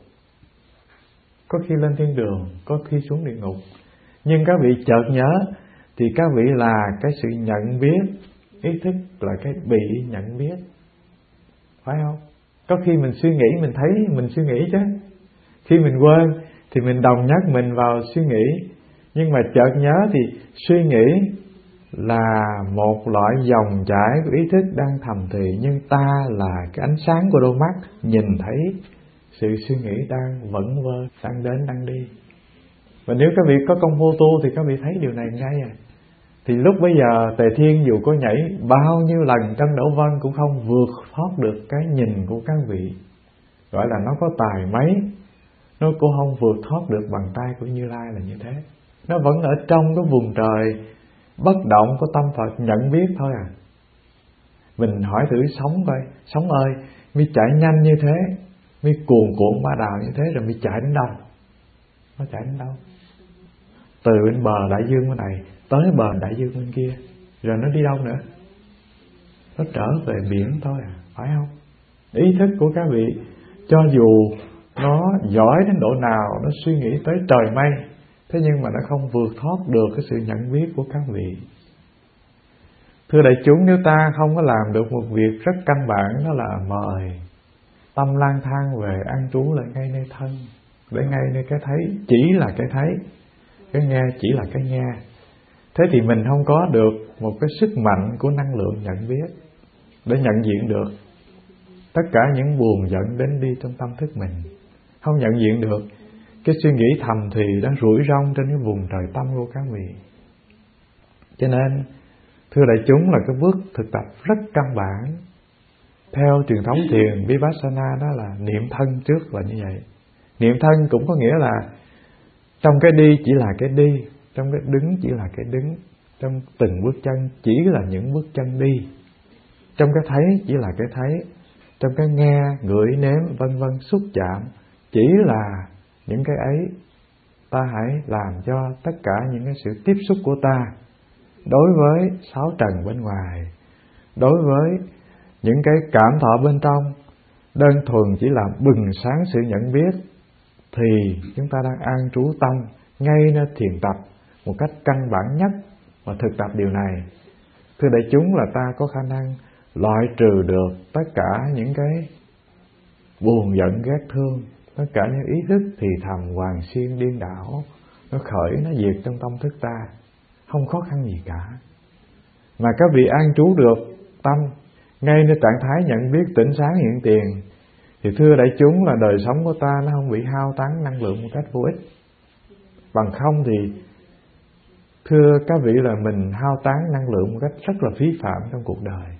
Có khi lên thiên đường, có khi xuống địa ngục. Nhưng các vị chợt nhớ thì các vị là cái sự nhận biết. Ý thức là cái bị nhận biết, phải không? Có khi mình suy nghĩ, mình thấy mình suy nghĩ chứ. Khi mình quên thì mình đồng nhất mình vào suy nghĩ. Nhưng mà chợt nhớ thì suy nghĩ là một loại dòng chảy của ý thức đang thầm thì, nhưng ta là cái ánh sáng của đôi mắt nhìn thấy sự suy nghĩ đang vẩn vơ, đang đến đang đi. Và nếu các vị có công phu tu thì các vị thấy điều này ngay à. Thì lúc bây giờ Tề Thiên dù có nhảy bao nhiêu lần Trân Đổ Vân cũng không vượt thoát được cái nhìn của các vị. Gọi là nó có tài mấy, nó cũng không vượt thoát được bàn tay của Như Lai là như thế. Nó vẫn ở trong cái vùng trời bất động của tâm Phật nhận biết thôi à. Mình hỏi thử sống coi, sống ơi, mi chạy nhanh như thế, mi cuồn cuộn ba đào như thế rồi mi chạy đến đâu? Nó chạy đến đâu? Từ bên bờ đại dương bên này tới bờ đại dương bên kia, rồi nó đi đâu nữa? Nó trở về biển thôi à, phải không? Ý thức của các vị cho dù nó giỏi đến độ nào, nó suy nghĩ tới trời mây, thế nhưng mà nó không vượt thoát được cái sự nhận biết của các vị. Thưa đại chúng, nếu ta không có làm được một việc rất căn bản, đó là mời tâm lang thang về an trú lại ngay nơi thân, để ngay nơi cái thấy, chỉ là cái thấy, cái nghe chỉ là cái nghe. Thế thì mình không có được một cái sức mạnh của năng lượng nhận biết để nhận diện được tất cả những buồn giận đến đi trong tâm thức mình. Không nhận diện được cái suy nghĩ thầm thì đang rủi rong trên cái vùng trời tâm của các vị. Cho nên thưa đại chúng, là cái bước thực tập rất căn bản. Theo truyền thống thiền Vipassana đó là niệm thân trước là như vậy. Niệm thân cũng có nghĩa là trong cái đi chỉ là cái đi, trong cái đứng chỉ là cái đứng, trong từng bước chân chỉ là những bước chân đi, trong cái thấy chỉ là cái thấy, trong cái nghe, ngửi, nếm, vân vân, xúc chạm chỉ là những cái ấy. Ta hãy làm cho tất cả những cái sự tiếp xúc của ta đối với sáu trần bên ngoài, đối với những cái cảm thọ bên trong, đơn thuần chỉ là bừng sáng sự nhận biết, thì chúng ta đang an trú tâm ngay nơi thiền tập một cách căn bản nhất. Và thực tập điều này, thưa đại chúng, là ta có khả năng loại trừ được tất cả những cái buồn giận ghét thương, tất cả những ý thức thì thầm hoàng xuyên điên đảo, nó khởi nó diệt trong tâm thức ta, không khó khăn gì cả. Mà các vị an trú được tâm ngay nơi trạng thái nhận biết tỉnh sáng hiện tiền, thì thưa đại chúng, là đời sống của ta nó không bị hao tán năng lượng một cách vô ích. Bằng không thì thưa các vị, là mình hao tán năng lượng một cách rất là phí phạm trong cuộc đời.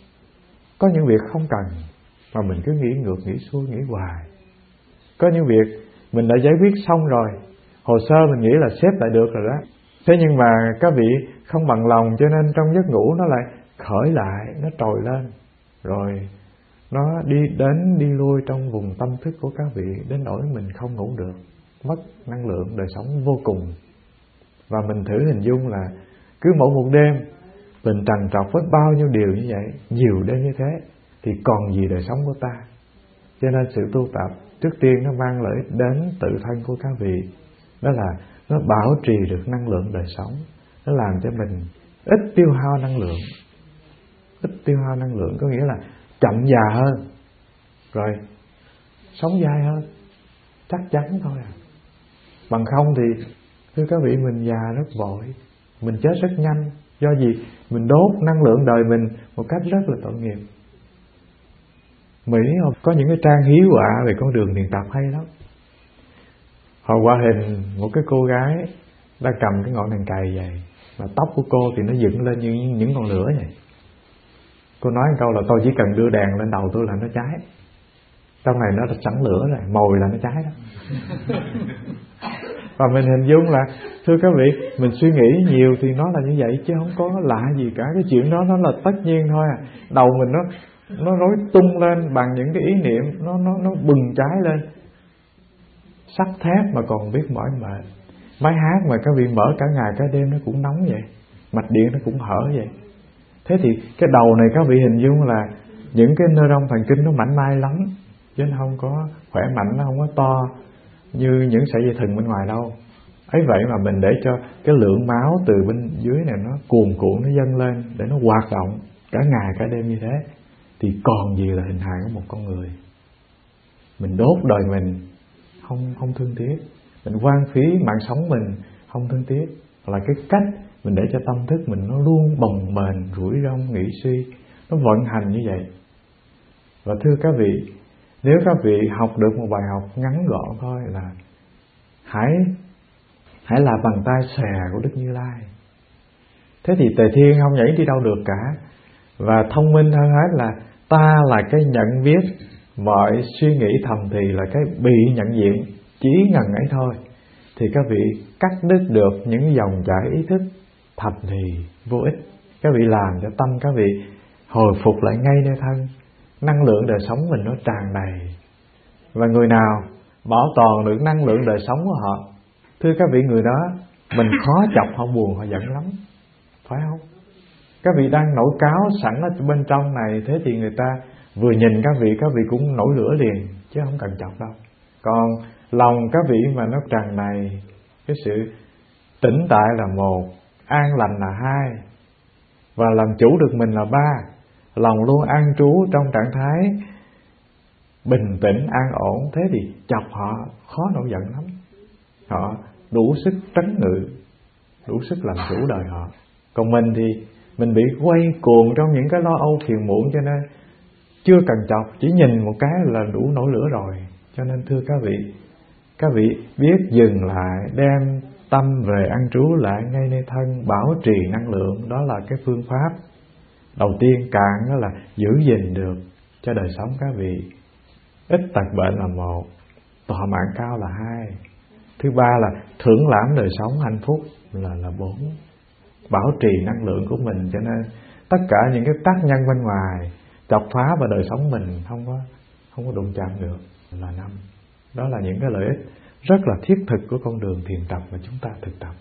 Có những việc không cần mà mình cứ nghĩ ngược, nghĩ xuôi, nghĩ hoài. Có những việc mình đã giải quyết xong rồi, hồ sơ mình nghĩ là xếp lại được rồi đó. Thế nhưng mà các vị không bằng lòng, cho nên trong giấc ngủ nó lại khởi lại, nó trồi lên, rồi nó đi đến đi lui trong vùng tâm thức của các vị, đến nỗi mình không ngủ được, mất năng lượng đời sống vô cùng. Và mình thử hình dung là cứ mỗi một đêm mình trằn trọc với bao nhiêu điều như vậy, nhiều đêm như thế, thì còn gì đời sống của ta. Cho nên sự tu tập trước tiên nó mang lợi ích đến tự thân của các vị, đó là nó bảo trì được năng lượng đời sống, nó làm cho mình ít tiêu hao năng lượng. Ít tiêu hao năng lượng có nghĩa là chậm già hơn, rồi sống dài hơn, chắc chắn thôi à. Bằng không thì thưa các vị, mình già rất vội, mình chết rất nhanh. Do gì? Mình đốt năng lượng đời mình một cách rất là tội nghiệp. Mỹ có những cái trang hiếu họa về con đường thiền tập hay lắm. Họ qua hình một cái cô gái đang cầm cái ngọn đèn cày vậy, mà tóc của cô thì nó dựng lên như những ngọn lửa vậy. Cô nói một câu là tôi chỉ cần đưa đèn lên đầu tôi là nó cháy. Trong này nó sẵn lửa rồi, mồi là nó cháy đó. Và mình hình dung là, thưa các vị, mình suy nghĩ nhiều thì nó là như vậy, chứ không có lạ gì cả. Cái chuyện đó nó là tất nhiên thôi à. Đầu mình nó rối tung lên bằng những cái ý niệm, nó bừng cháy lên. Sắt thép mà còn biết mỏi mệt. Máy hát mà các vị mở cả ngày cả đêm nó cũng nóng vậy, mạch điện nó cũng hở vậy. Thế thì cái đầu này các vị hình dung là những cái neuron thần kinh nó mảnh mai lắm, chứ nó không có khỏe mạnh, nó không có to như những sợi dây thừng bên ngoài đâu. Ấy vậy mà mình để cho cái lượng máu từ bên dưới này nó cuồn cuộn, nó dâng lên để nó hoạt động cả ngày cả đêm như thế, thì còn gì là hình hài của một con người. Mình đốt đời mình không thương tiếc, mình hoang phí mạng sống mình không thương tiếc, là cái cách mình để cho tâm thức mình nó luôn bồng bềnh, rủi ro, nghĩ suy, nó vận hành như vậy. Và thưa các vị, nếu các vị học được một bài học ngắn gọn thôi là hãy là bàn tay xòe của Đức Như Lai. Thế thì Tề Thiên không nhảy đi đâu được cả. Và thông minh hơn hết là ta là cái nhận biết, mọi suy nghĩ thầm thì là cái bị nhận diện, chỉ ngần ấy thôi. Thì các vị cắt đứt được những dòng chảy ý thức thầm thì vô ích. Các vị làm cho tâm các vị hồi phục lại ngay nơi thân, năng lượng đời sống mình nó tràn đầy. Và người nào bảo toàn được năng lượng đời sống của họ, thưa các vị, người đó mình khó chọc họ buồn, họ giận lắm, phải không? Các vị đang nổi cáo sẵn ở bên trong này, thế thì người ta vừa nhìn các vị cũng nổi lửa liền, chứ không cần chọc đâu. Còn lòng các vị mà nó tràn đầy cái sự tĩnh tại là một, an lành là hai, và làm chủ được mình là ba. Lòng luôn an trú trong trạng thái bình tĩnh an ổn, thế thì chọc họ khó nổi giận lắm. Họ đủ sức trấn ngự, đủ sức làm chủ đời họ. Còn mình thì mình bị quay cuồng trong những cái lo âu phiền muộn, cho nên chưa cần chọc, chỉ nhìn một cái là đủ nổi lửa rồi. Cho nên thưa các vị biết dừng lại, đem tâm về an trú lại ngay nơi thân, bảo trì năng lượng. Đó là cái phương pháp đầu tiên. Càng đó là giữ gìn được cho đời sống các vị. Ít tật bệnh là một, thọ mạng cao là hai, thứ ba là thưởng lãm đời sống hạnh phúc là bốn, bảo trì năng lượng của mình. Cho nên tất cả những cái tác nhân bên ngoài chọc phá vào đời sống mình không có đụng chạm được là năm. Đó là những cái lợi ích rất là thiết thực của con đường thiền tập mà chúng ta thực tập.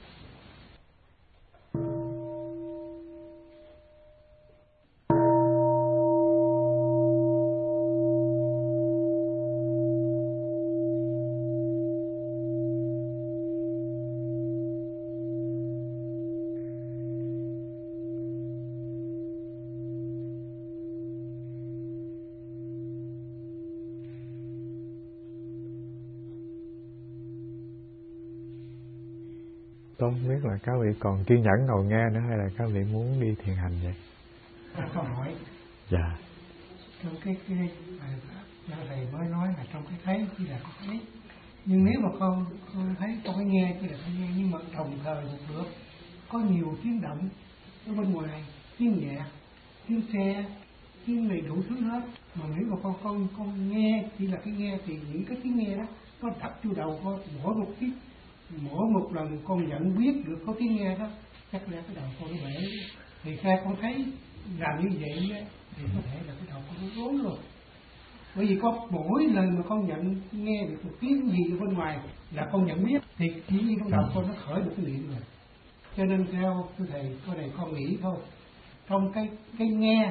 Tôi không biết là các vị còn kiên nhẫn ngồi nghe nữa, hay là các vị muốn đi thiền hành vậy? Câu hỏi. Dạ. Trong cái thầy mới nói là trong cái thấy chỉ là cái thấy, nhưng nếu mà con thấy, con phải nghe chỉ là con nghe, nhưng mà đồng thời một được có nhiều tiếng động ở bên ngoài, tiếng nhạc, tiếng xe, tiếng này đủ thứ hết. Mà nếu mà con nghe chỉ là cái nghe, thì những cái tiếng nghe đó nó đập vô đầu con mỗi một lần con nhận biết được có tiếng nghe đó, chắc là cái đầu con nó bể. Thì ra con thấy làm như vậy thì có thể là cái đầu con nó rối rồi. Bởi vì có mỗi lần mà con nghe được một tiếng gì ở bên ngoài là con nhận biết, thì chỉ như trong đầu con nó khởi một cái niệm rồi. Cho nên theo thầy có này con nghĩ thôi, trong cái nghe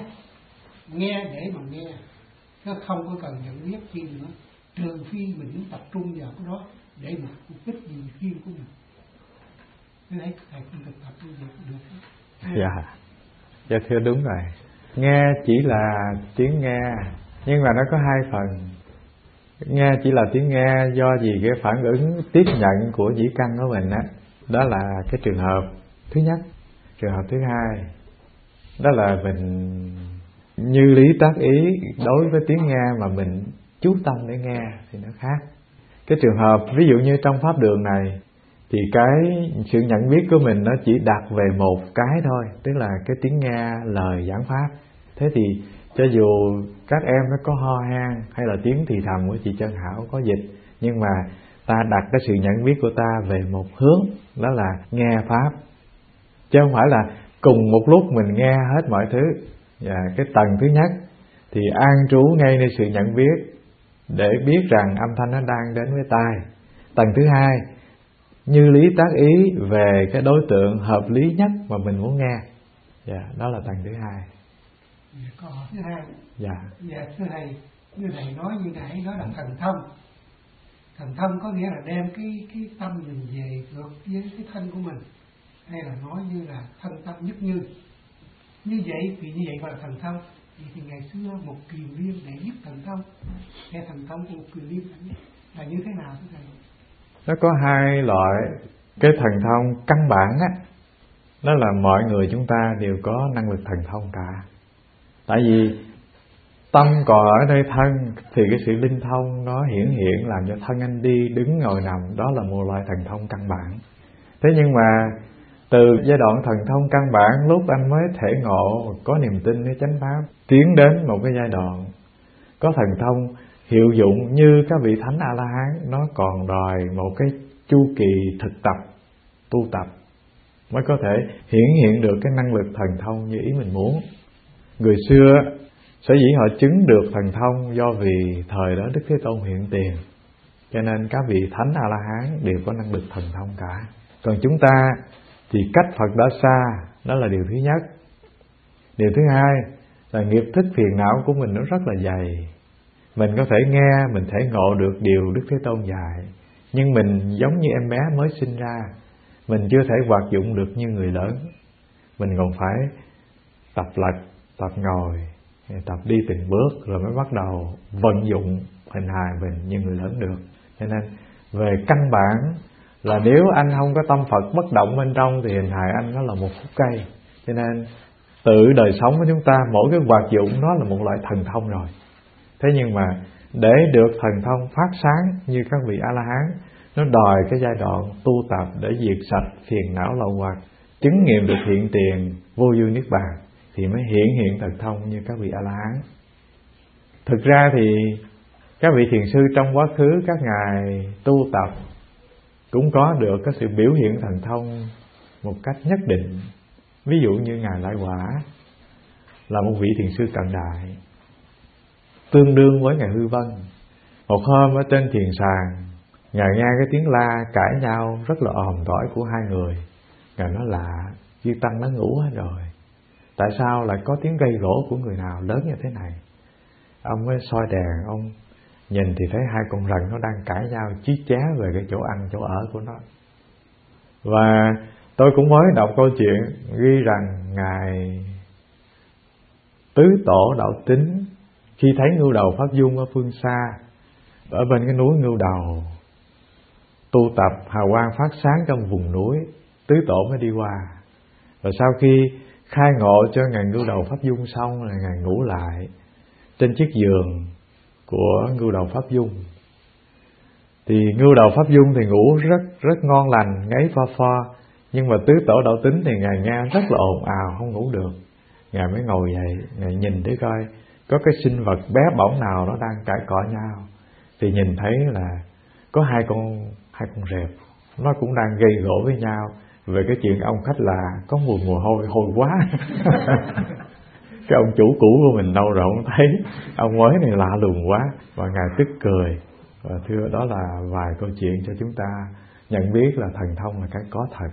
để mà nghe, nó không có cần nhận biết chi nữa, trừ phi mình tập trung vào cái đó để mục đích gì riêng của mình. Thế đấy, thầy cũng thực tập như vậy cũng được. Dạ thưa, đúng rồi. Nghe chỉ là tiếng nghe, nhưng mà nó có hai phần. Nghe chỉ là tiếng nghe do gì cái phản ứng tiếp nhận của dĩ căn của mình á. Đó là cái trường hợp thứ nhất. Trường hợp thứ hai, đó là mình như lý tác ý đối với tiếng nghe mà mình chú tâm để nghe thì nó khác. Cái trường hợp ví dụ như trong pháp đường này thì cái sự nhận biết của mình nó chỉ đặt về một cái thôi, tức là cái tiếng nghe lời giảng pháp. Thế thì cho dù các em nó có ho han hay là tiếng thì thầm của chị Trân Hảo có dịch, nhưng mà ta đặt cái sự nhận biết của ta về một hướng, đó là nghe pháp, chứ không phải là cùng một lúc mình nghe hết mọi thứ. Và cái tầng thứ nhất thì an trú ngay nơi sự nhận biết để biết rằng âm thanh nó đang đến với tai. Tầng thứ hai, như lý tác ý về cái đối tượng hợp lý nhất mà mình muốn nghe. Dạ, đó là tầng thứ hai. Câu hỏi thứ hai. Dạ. Dạ thưa thầy, như thầy nói như nãy đó là thần thông. Thần thông có nghĩa là đem cái tâm mình về ngược với cái thân của mình, hay là nói như là thân tâm nhất như. Như vậy thì như vậy gọi là thần thông. Vậy thì ngày xưa một Kiền Liên để giúp thần thông, cái thần thông của một Kiền Liên là như thế nào thưa thầy? Nó có hai loại. Cái thần thông căn bản á, đó là mọi người chúng ta đều có năng lực thần thông cả. Tại vì tâm còn ở nơi thân thì cái sự linh thông nó hiển hiện làm cho thân anh đi đứng ngồi nằm, đó là một loại thần thông căn bản. Thế nhưng mà từ giai đoạn thần thông căn bản, lúc anh mới thể ngộ, có niềm tin với chánh pháp, tiến đến một cái giai đoạn có thần thông hiệu dụng như các vị thánh A-la-hán, nó còn đòi một cái chu kỳ thực tập, tu tập mới có thể hiển hiện được cái năng lực thần thông như ý mình muốn. Người xưa sở dĩ họ chứng được thần thông do vì thời đó Đức Thế Tôn hiện tiền, cho nên các vị thánh A-la-hán đều có năng lực thần thông cả. Còn chúng ta thì cách Phật đã xa, đó là điều thứ nhất. Điều thứ hai là nghiệp thức phiền não của mình nó rất là dày. Mình có thể nghe, mình thể ngộ được điều Đức Thế Tôn dạy, nhưng mình giống như em bé mới sinh ra, mình chưa thể hoạt dụng được như người lớn. Mình còn phải tập lật, tập ngồi, tập đi từng bước rồi mới bắt đầu vận dụng hình hài mình như người lớn được. Cho nên về căn bản là nếu anh không có tâm Phật bất động bên trong thì hình hài anh nó là một khúc cây. Cho nên tự đời sống của chúng ta, mỗi cái hoạt dụng nó là một loại thần thông rồi. Thế nhưng mà để được thần thông phát sáng như các vị A-la-hán, nó đòi cái giai đoạn tu tập để diệt sạch phiền não lậu hoặc, chứng nghiệm được hiện tiền vô vi niết bàn thì mới hiển hiện thần thông như các vị A-la-hán. Thực ra thì các vị thiền sư trong quá khứ các ngài tu tập cũng có được cái sự biểu hiện thần thông một cách nhất định. Ví dụ như ngài Lại Quả là một vị thiền sư cận đại, tương đương với ngài Hư Vân. Một hôm ở trên thiền sàng, ngài nghe cái tiếng la cãi nhau rất là ồm tỏi của hai người. Ngài nói lạ, chư tăng đã ngủ hết rồi, tại sao lại có tiếng gây gỗ của người nào lớn như thế này? Ông mới soi đèn, ông nhìn thì thấy hai con rần nó đang cãi nhau chí chá về cái chỗ ăn chỗ ở của nó. Và tôi cũng mới đọc câu chuyện ghi rằng ngài Tứ Tổ Đạo Tín khi thấy Ngưu Đầu Pháp Dung ở phương xa, ở bên cái núi Ngưu Đầu, tu tập hào quang phát sáng trong vùng núi, Tứ Tổ mới đi qua. Và sau khi khai ngộ cho ngài Ngưu Đầu Pháp Dung xong là ngài ngủ lại trên chiếc giường của Ngưu Đầu Pháp Dung. Thì Ngưu Đầu Pháp Dung thì ngủ rất ngon lành, ngáy pho pho, nhưng mà Tứ Tổ Đạo Tín thì ngài nghe rất là ồn ào, không ngủ được. Ngài mới ngồi dậy, ngài nhìn để coi có cái sinh vật bé bỏng nào nó đang cãi cọ nhau. Thì nhìn thấy là có hai con rệp, nó cũng đang gây gỗ với nhau về cái chuyện ông khách là có mùi hôi quá. Cái ông chủ cũ của mình đâu rồi không thấy, ông mới này lạ lùng quá. Và ngài tức cười. Và thưa, đó là vài câu chuyện cho chúng ta nhận biết là thần thông là cái có thật.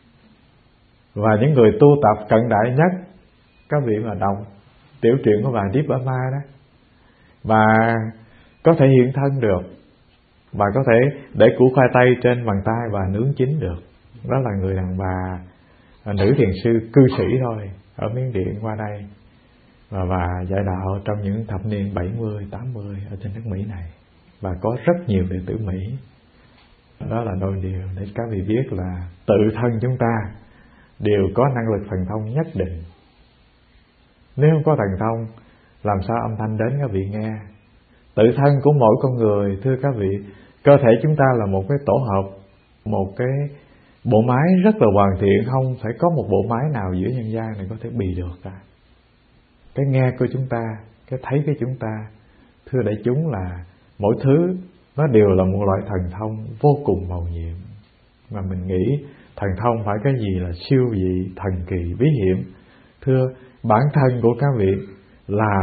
Và những người tu tập cận đại nhất, các vị mà đọc tiểu truyện của bà Deep Ama đó, bà có thể hiện thân được, bà có thể để củ khoai tây trên bàn tay và nướng chín được. Đó là người đàn bà nữ thiền sư cư sĩ thôi, ở Miến Điện qua đây, và bà dạy đạo trong những thập niên 70, 80 ở trên nước Mỹ này. Bà có rất nhiều đệ tử Mỹ. Đó là đôi điều để các vị biết là tự thân chúng ta đều có năng lực thần thông nhất định. Nếu không có thần thông, làm sao âm thanh đến các vị nghe? Tự thân của mỗi con người, thưa các vị, cơ thể chúng ta là một cái tổ hợp, một cái bộ máy rất là hoàn thiện, không phải có một bộ máy nào giữa nhân gian này có thể bì được cả. Cái nghe của chúng ta, cái thấy của chúng ta, thưa đại chúng, là mỗi thứ nó đều là một loại thần thông vô cùng mầu nhiệm. Mà mình nghĩ thần thông phải cái gì là siêu dị, thần kỳ, bí hiểm. Thưa, bản thân của các vị là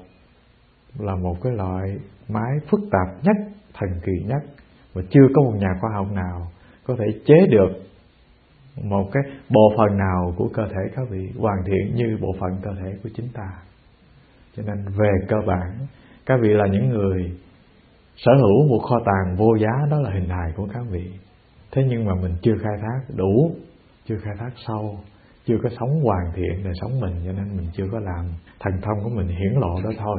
một cái loại máy phức tạp nhất, thần kỳ nhất, mà chưa có một nhà khoa học nào có thể chế được một cái bộ phận nào của cơ thể các vị hoàn thiện như bộ phận cơ thể của chính ta. Cho nên về cơ bản, các vị là những người sở hữu một kho tàng vô giá, đó là hình hài của các vị. Thế nhưng mà mình chưa khai thác đủ, chưa khai thác sâu, chưa có sống hoàn thiện đời sống mình, cho nên mình chưa có làm thần thông của mình hiển lộ đó thôi.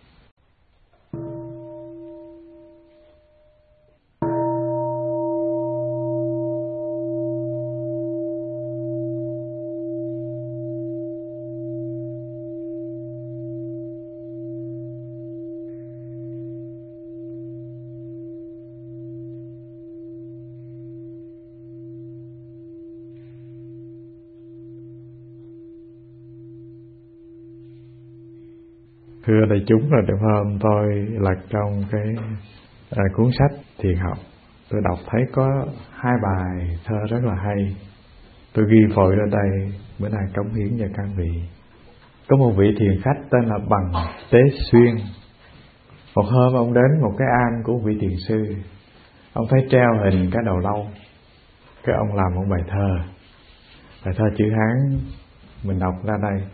Thưa đại chúng, là đêm hôm tôi lật trong cái cuốn sách thiền học, tôi đọc thấy có 2 bài thơ rất là hay. Tôi ghi vội ra đây, bữa nay cống hiến cho các vị. Có một vị thiền khách tên là Bằng Tế Xuyên. Một hôm ông đến một cái am của vị thiền sư. Ông thấy treo hình cái đầu lâu, cái ông làm một bài thơ. Bài thơ chữ Hán mình đọc ra đây: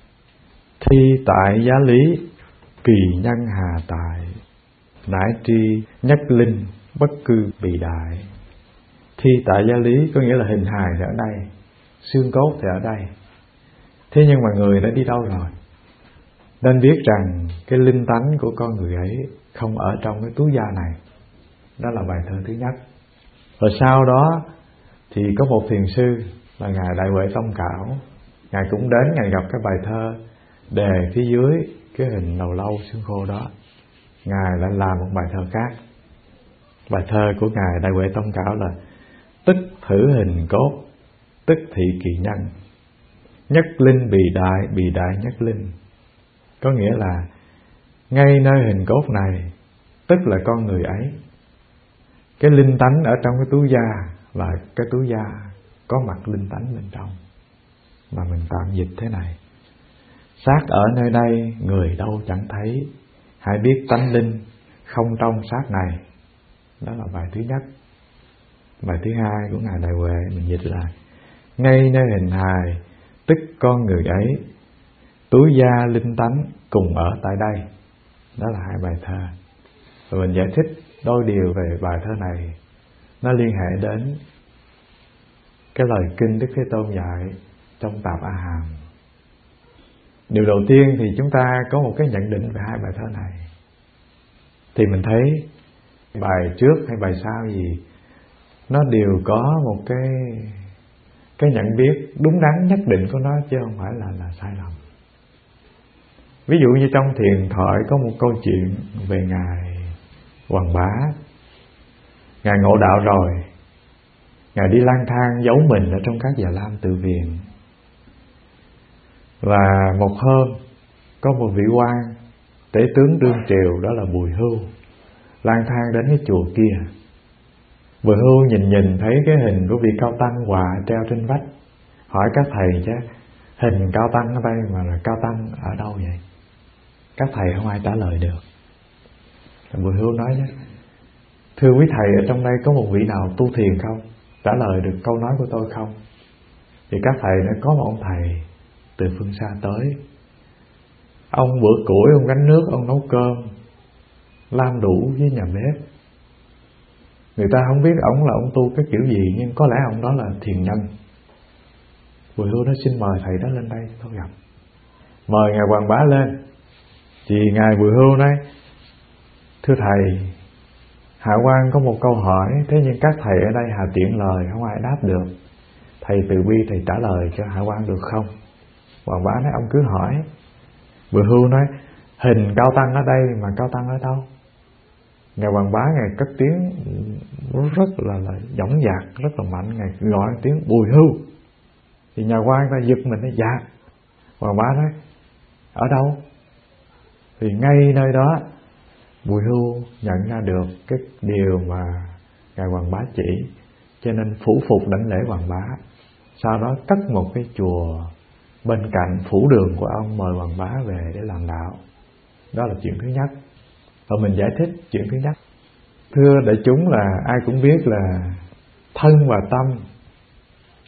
thi tại giá lý, kỳ nhân hà tại, nãi tri nhất linh, bất cư bị đại. Thi tại giá lý có nghĩa là hình hài thì ở đây, xương cốt thì ở đây. Thế nhưng mà người đã đi đâu rồi? Nên biết rằng cái linh tánh của con người ấy không ở trong cái túi da này. Đó là bài thơ thứ nhất. Rồi sau đó thì có một thiền sư là Ngài Đại Huệ Tông Cảo. Ngài cũng đến, Ngài gặp cái bài thơ đề phía dưới cái hình đầu lâu xương khô đó. Ngài lại làm một bài thơ khác. Bài thơ của Ngài Đại Huệ Tông Cảo là: tức thử hình cốt, tức thị kỳ nhân, nhất linh bị đại nhất linh. Có nghĩa là ngay nơi hình cốt này, tức là con người ấy, cái linh tánh ở trong cái túi da là cái túi da có mặt linh tánh bên trong. Mà mình tạm dịch thế này: xác ở nơi đây, người đâu chẳng thấy, hãy biết tánh linh không trong xác này. Đó là bài thứ nhất. Bài thứ hai của Ngài Đại Huệ mình dịch là: ngay nơi hình hài, tức con người ấy, túi da linh tánh cùng ở tại đây. Đó là 2 bài thơ. Rồi mình giải thích đôi điều về bài thơ này. Nó liên hệ đến cái lời kinh Đức Thế Tôn dạy trong Tạp A Hàm. Điều đầu tiên thì chúng ta có một cái nhận định về 2 bài thơ này. Thì mình thấy bài trước hay bài sau gì, nó đều có một cái nhận biết đúng đắn nhất định của nó, chứ không phải là sai lầm. Ví dụ như trong thiền thoại có một câu chuyện về Ngài Hoàng Bá. Ngài ngộ đạo rồi, Ngài đi lang thang giấu mình ở trong các già lam tự viện. Và một hôm có một vị quan tể tướng đương triều, đó là Bùi Hưu, lang thang đến cái chùa kia. Bùi Hưu nhìn thấy cái hình của vị cao tăng hòa treo trên vách, hỏi các thầy chứ hình cao tăng ở đây mà là cao tăng ở đâu vậy? Các thầy không ai trả lời được. Bùi Hưu nói chứ: thưa quý thầy, ở trong đây có một vị nào tu thiền không? Trả lời được câu nói của tôi không? Thì các thầy nói: có một ông thầy từ phương xa tới. Ông bữa củi, ông gánh nước, ông nấu cơm, lam đủ với nhà bếp. Người ta không biết ổng là ông tu cái kiểu gì, nhưng có lẽ ông đó là thiền nhân. Bùi Hưu nói: xin mời thầy đó lên đây tôi gặp. Mời Ngài Hoàng Bá lên. Thì Ngài Bùi Hưu nói: thưa thầy, Hạ Quan có một câu hỏi, thế nhưng các thầy ở đây hà tiện lời, không ai đáp được. Thầy từ bi thầy trả lời cho Hạ Quan được không? Hoàng Bá nói: ông cứ hỏi. Bùi Hưu nói: hình cao tăng ở đây mà cao tăng ở đâu? Ngài Hoàng Bá Ngài cất tiếng rất là dõng dạc, rất là mạnh. Ngài gọi tiếng Bùi Hưu. Thì nhà quan ta giật mình nói: dạ. Hoàng Bá nói: ở đâu? Thì ngay nơi đó Bùi Hưu nhận ra được cái điều mà Ngài Hoàng Bá chỉ, cho nên phủ phục đảnh lễ Hoàng Bá. Sau đó cất một cái chùa bên cạnh phủ đường của ông, mời Hoàng Bá về để làm đạo. Đó là chuyện thứ nhất. Và mình giải thích chuyện thứ nhất. Thưa đại chúng, là ai cũng biết là thân và tâm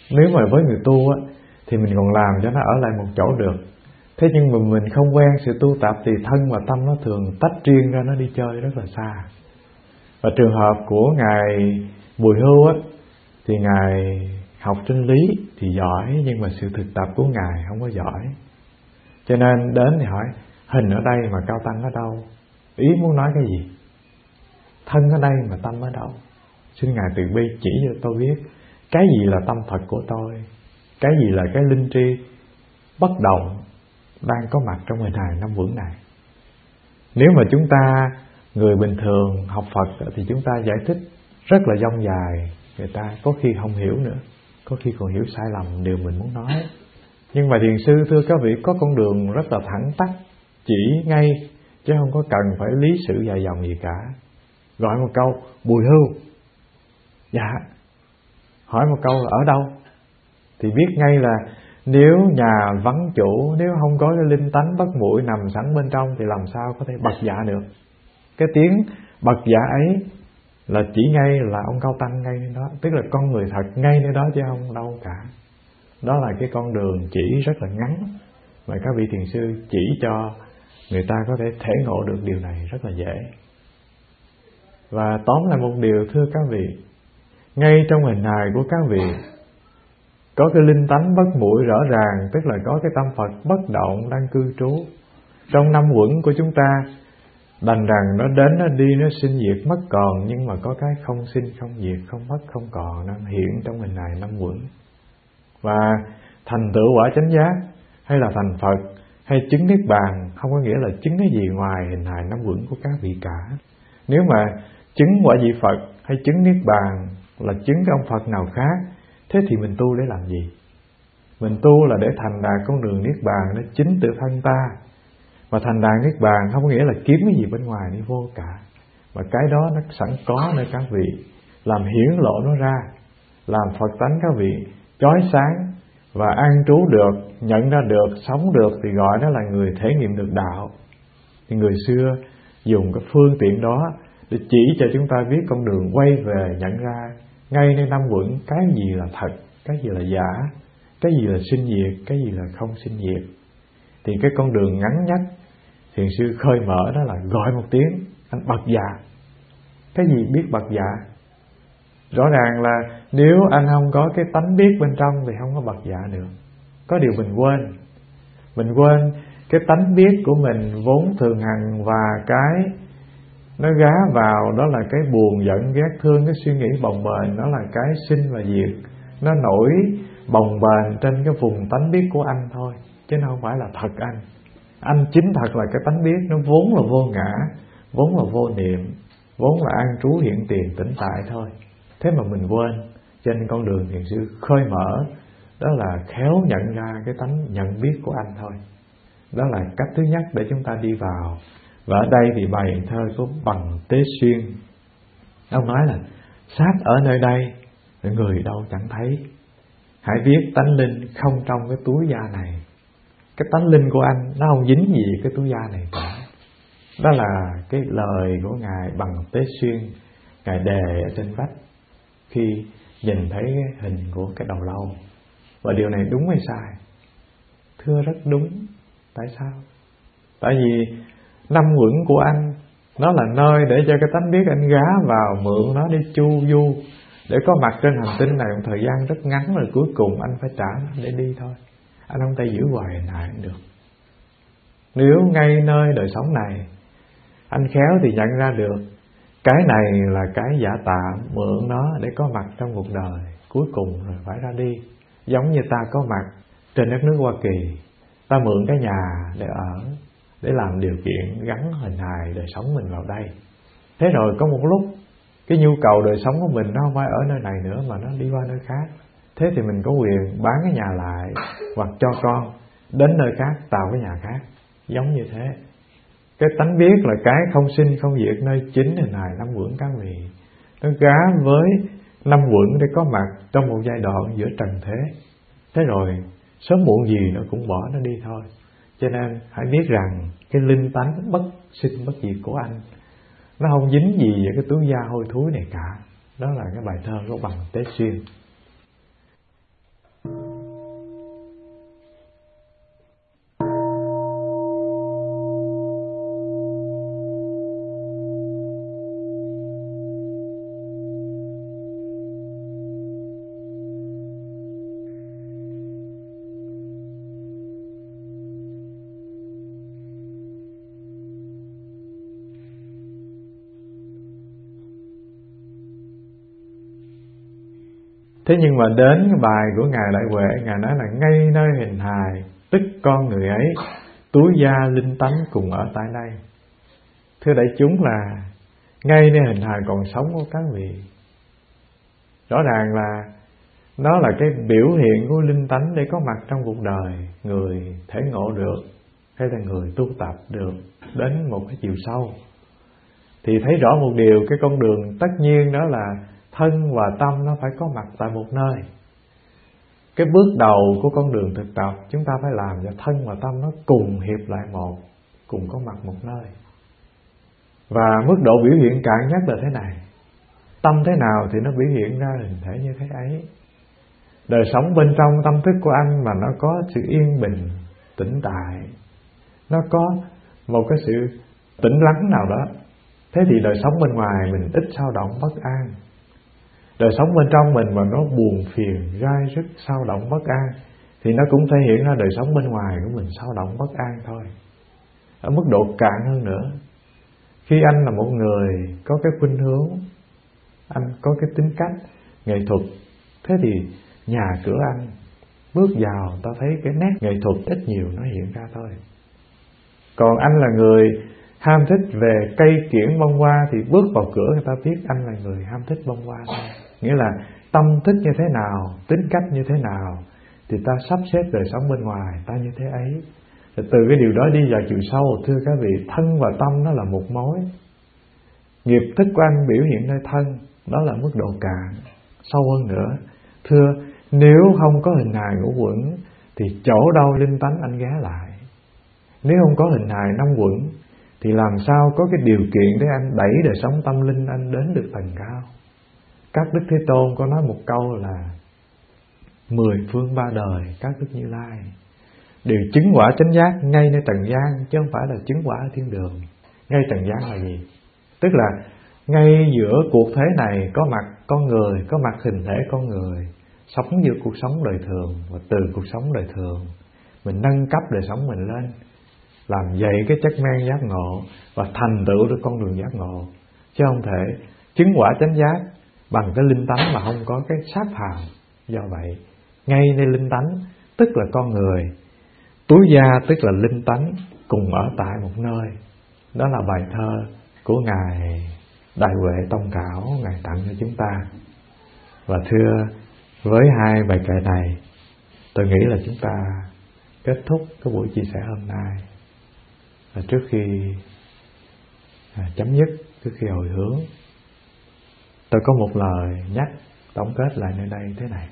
Nếu mà với người tu á thì mình còn làm cho nó ở lại một chỗ được. Thế nhưng mà mình không quen sự tu tập thì thân và tâm nó thường tách riêng ra, nó đi chơi rất là xa. Và trường hợp của Ngài Bùi Hưu á, thì Ngài học trên lý thì giỏi, nhưng mà sự thực tập của Ngài không có giỏi. Cho nên đến thì hỏi hình ở đây mà cao tăng ở đâu? Ý muốn nói cái gì? Thân ở đây mà tâm ở đâu? Xin Ngài từ bi chỉ cho tôi biết cái gì là tâm thật của tôi, cái gì là cái linh tri bất động đang có mặt trong hình hài năm vững này. Nếu mà chúng ta người bình thường học Phật thì chúng ta giải thích rất là dông dài, người ta có khi không hiểu nữa, có khi còn hiểu sai lầm điều mình muốn nói. Nhưng mà thiền sư thưa các vị, có con đường rất là thẳng tắp, chỉ ngay, chứ không có cần phải lý sự dài dòng gì cả. Gọi một câu Bùi Hưu, dạ, hỏi một câu là ở đâu, thì biết ngay là nếu nhà vắng chủ, nếu không có cái linh tánh bất muội nằm sẵn bên trong thì làm sao có thể bật dạ được. Cái tiếng bật dạ ấy là chỉ ngay là ông Cao Tăng ngay nơi đó, tức là con người thật ngay nơi đó chứ không đâu cả. Đó là cái con đường chỉ rất là ngắn mà các vị thiền sư chỉ cho người ta có thể thể ngộ được điều này rất là dễ. Và tóm lại một điều thưa các vị, ngay trong hình hài của các vị có cái linh tánh bất muội rõ ràng, tức là có cái tâm Phật bất động đang cư trú. Trong năm uẩn của chúng ta, đành rằng nó đến, nó đi, nó sinh diệt mất còn, nhưng mà có cái không sinh, không diệt, không mất, không còn đang hiện trong hình hài năm uẩn. Và thành tựu quả chánh giác, hay là thành Phật, hay chứng niết bàn, không có nghĩa là chứng cái gì ngoài hình hài năm uẩn của các vị cả. Nếu mà chứng quả vị Phật hay chứng niết bàn là chứng cái ông Phật nào khác, thế thì mình tu để làm gì? Mình tu là để thành đạt con đường niết bàn, nó chính tự thân ta. Mà thành đạt niết bàn không có nghĩa là kiếm cái gì bên ngoài đi, vô cả. Mà cái đó nó sẵn có nơi các vị, làm hiển lộ nó ra, làm Phật tánh các vị chói sáng và an trú được, nhận ra được, sống được, thì gọi đó là người thể nghiệm được đạo. Thì người xưa dùng cái phương tiện đó để chỉ cho chúng ta biết con đường quay về, nhận ra ngay nơi năm uẩn cái gì là thật, cái gì là giả, cái gì là sinh diệt, cái gì là không sinh diệt. Thì cái con đường ngắn nhất thiền sư khơi mở đó là gọi một tiếng, anh bật dạ. Cái gì biết bật dạ? Rõ ràng là nếu anh không có cái tánh biết bên trong thì không có bật dạ được. Có điều mình quên. Mình quên cái tánh biết của mình vốn thường hằng, và cái nó gá vào đó là cái buồn giận ghét thương, cái suy nghĩ bồng bềnh, đó là cái sinh và diệt. Nó nổi bồng bềnh trên cái vùng tánh biết của anh thôi, chứ nó không phải là thật anh. Anh chính thật là cái tánh biết, nó vốn là vô ngã, vốn là vô niệm, vốn là an trú hiện tiền tĩnh tại thôi. Thế mà mình quên. Trên con đường thiền sư khơi mở đó là khéo nhận ra cái tánh nhận biết của anh thôi. Đó là cách thứ nhất để chúng ta đi vào. Và ở đây thì bài thơ của Bằng Tế Xuyên, ông nói là sát ở nơi đây, người đâu chẳng thấy. Hãy biết tánh linh không trong cái túi da này. Cái tánh linh của anh nó không dính gì cái túi da này cả. Đó là cái lời của Ngài Bằng Tế Xuyên, Ngài đề ở trên vách khi nhìn thấy cái hình của cái đầu lâu. Và điều này đúng hay sai? Thưa rất đúng. Tại sao? Tại vì năm uẩn của anh nó là nơi để cho cái tánh biết anh gá vào, mượn nó để chu du, để có mặt trên hành tinh này một thời gian rất ngắn, rồi cuối cùng anh phải trả nó để đi thôi. Anh không thể giữ hoài lại được. Nếu ngay nơi đời sống này anh khéo thì nhận ra được cái này là cái giả tạm, mượn nó để có mặt trong cuộc đời, cuối cùng rồi phải ra đi. Giống như ta có mặt trên đất nước Hoa Kỳ, ta mượn cái nhà để ở, để làm điều kiện gắn hình hài đời sống mình vào đây. Thế rồi có một lúc cái nhu cầu đời sống của mình nó không phải ở nơi này nữa mà nó đi qua nơi khác. Thế thì mình có quyền bán cái nhà lại, hoặc cho con đến nơi khác tạo cái nhà khác. Giống như thế. Cái tánh biết là cái không sinh không diệt nơi chính hình hài năm uẩn các vị. Nó gá với năm uẩn để có mặt trong một giai đoạn giữa trần thế. Thế rồi sớm muộn gì nó cũng bỏ nó đi thôi. Cho nên hãy biết rằng cái linh tánh bất sinh bất diệt của anh nó không dính gì về cái túi da hôi thối này cả. Đó là cái bài thơ của Bằng Tế Xuyên. Thế nhưng mà đến bài của Ngài Đại Huệ, Ngài nói là ngay nơi hình hài tức con người ấy, túi da linh tánh cùng ở tại đây. Thưa đại chúng, là ngay nơi hình hài còn sống của các vị. Rõ ràng là nó là cái biểu hiện của linh tánh để có mặt trong cuộc đời người thể ngộ được, hay là người tu tập được đến một cái chiều sâu. Thì thấy rõ một điều, cái con đường tất nhiên đó là thân và tâm nó phải có mặt tại một nơi. Cái bước đầu của con đường thực tập, chúng ta phải làm cho thân và tâm nó cùng hiệp lại một, cùng có mặt một nơi. Và mức độ biểu hiện cạn nhất là thế này: tâm thế nào thì nó biểu hiện ra hình thể như thế ấy. Đời sống bên trong tâm thức của anh mà nó có sự yên bình, tĩnh tại, nó có một cái sự tĩnh lắng nào đó, thế thì đời sống bên ngoài mình ít xao động bất an. Đời sống bên trong mình mà nó buồn phiền, gai rứt, xao động bất an, thì nó cũng thể hiện ra đời sống bên ngoài của mình xao động bất an thôi. Ở mức độ cạn hơn nữa, khi anh là một người có cái khuynh hướng, anh có cái tính cách nghệ thuật, thế thì nhà cửa anh bước vào ta thấy cái nét nghệ thuật ít nhiều nó hiện ra thôi. Còn anh là người ham thích về cây kiển bông hoa thì bước vào cửa người ta biết anh là người ham thích bông hoa thôi. Nghĩa là tâm thích như thế nào, tính cách như thế nào thì ta sắp xếp đời sống bên ngoài ta như thế ấy. Từ cái điều đó đi vào chiều sâu, thưa các vị, thân và tâm nó là một mối. Nghiệp thức của anh biểu hiện nơi thân, đó là mức độ cạn. Sâu hơn nữa, thưa, nếu không có hình hài ngũ quẩn thì chỗ đâu linh tánh anh ghé lại. Nếu không có hình hài năm quẩn thì làm sao có cái điều kiện để anh đẩy đời sống tâm linh anh đến được tầng cao. Các Đức Thế Tôn có nói một câu là 10 phương 3 đời các Đức Như Lai đều chứng quả chánh giác ngay nơi trần gian, chứ không phải là chứng quả ở thiên đường. Ngay trần gian là gì? Tức là ngay giữa cuộc thế này có mặt con người, có mặt hình thể con người, sống giữa cuộc sống đời thường, và từ cuộc sống đời thường mình nâng cấp đời sống mình lên, làm dậy cái chất men giác ngộ và thành tựu được con đường giác ngộ. Chứ không thể chứng quả chánh giác bằng cái linh tánh mà không có cái sát phàm. Do vậy, ngay nơi linh tánh tức là con người, túi da tức là linh tánh cùng ở tại một nơi. Đó là bài thơ của Ngài Đại Huệ Tông Cảo, Ngài tặng cho chúng ta. Và thưa, với hai bài kệ này, tôi nghĩ là chúng ta kết thúc cái buổi chia sẻ hôm nay. Và trước khi chấm dứt, trước khi hồi hướng, tôi có một lời nhắc tổng kết lại nơi đây thế này.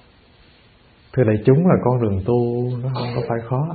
Thưa đại chúng, là con đường tu nó không có phải khó.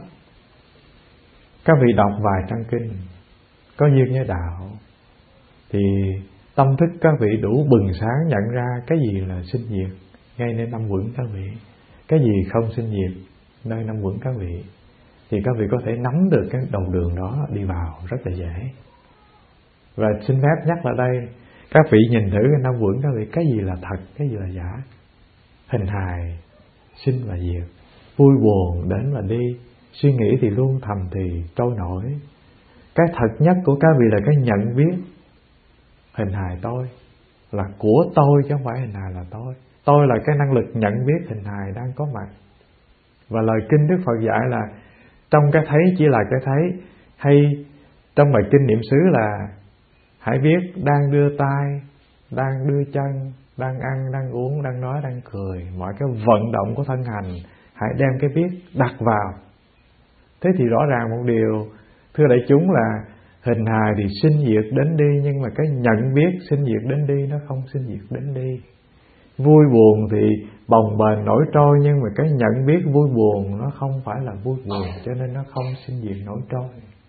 Các vị đọc vài trang kinh, có duyên với đạo, thì tâm thức các vị đủ bừng sáng nhận ra cái gì là sinh diệt ngay nơi năm quẩn các vị, cái gì không sinh diệt nơi năm quẩn các vị, thì các vị có thể nắm được cái đầu đường đó đi vào rất là dễ. Và xin phép nhắc lại đây, các vị nhìn thử cái năm quẩn các vị, cái gì là thật, cái gì là giả. Hình hài sinh và diệt, vui buồn đến và đi, suy nghĩ thì luôn, thầm thì trôi nổi. Cái thật nhất của các vị là cái nhận biết hình hài tôi là của tôi, chứ không phải hình hài là tôi. Tôi là cái năng lực nhận biết hình hài đang có mặt. Và lời kinh Đức Phật dạy là trong cái thấy chỉ là cái thấy, hay trong bài kinh niệm xứ là hãy biết đang đưa tay, đang đưa chân, đang ăn, đang uống, đang nói, đang cười, mọi cái vận động của thân hành hãy đem cái biết đặt vào. Thế thì rõ ràng một điều, thưa đại chúng, là hình hài thì sinh diệt đến đi, nhưng mà cái nhận biết sinh diệt đến đi nó không sinh diệt đến đi. Vui buồn thì bồng bềnh nổi trôi, nhưng mà cái nhận biết vui buồn nó không phải là vui buồn, cho nên nó không sinh diệt nổi trôi.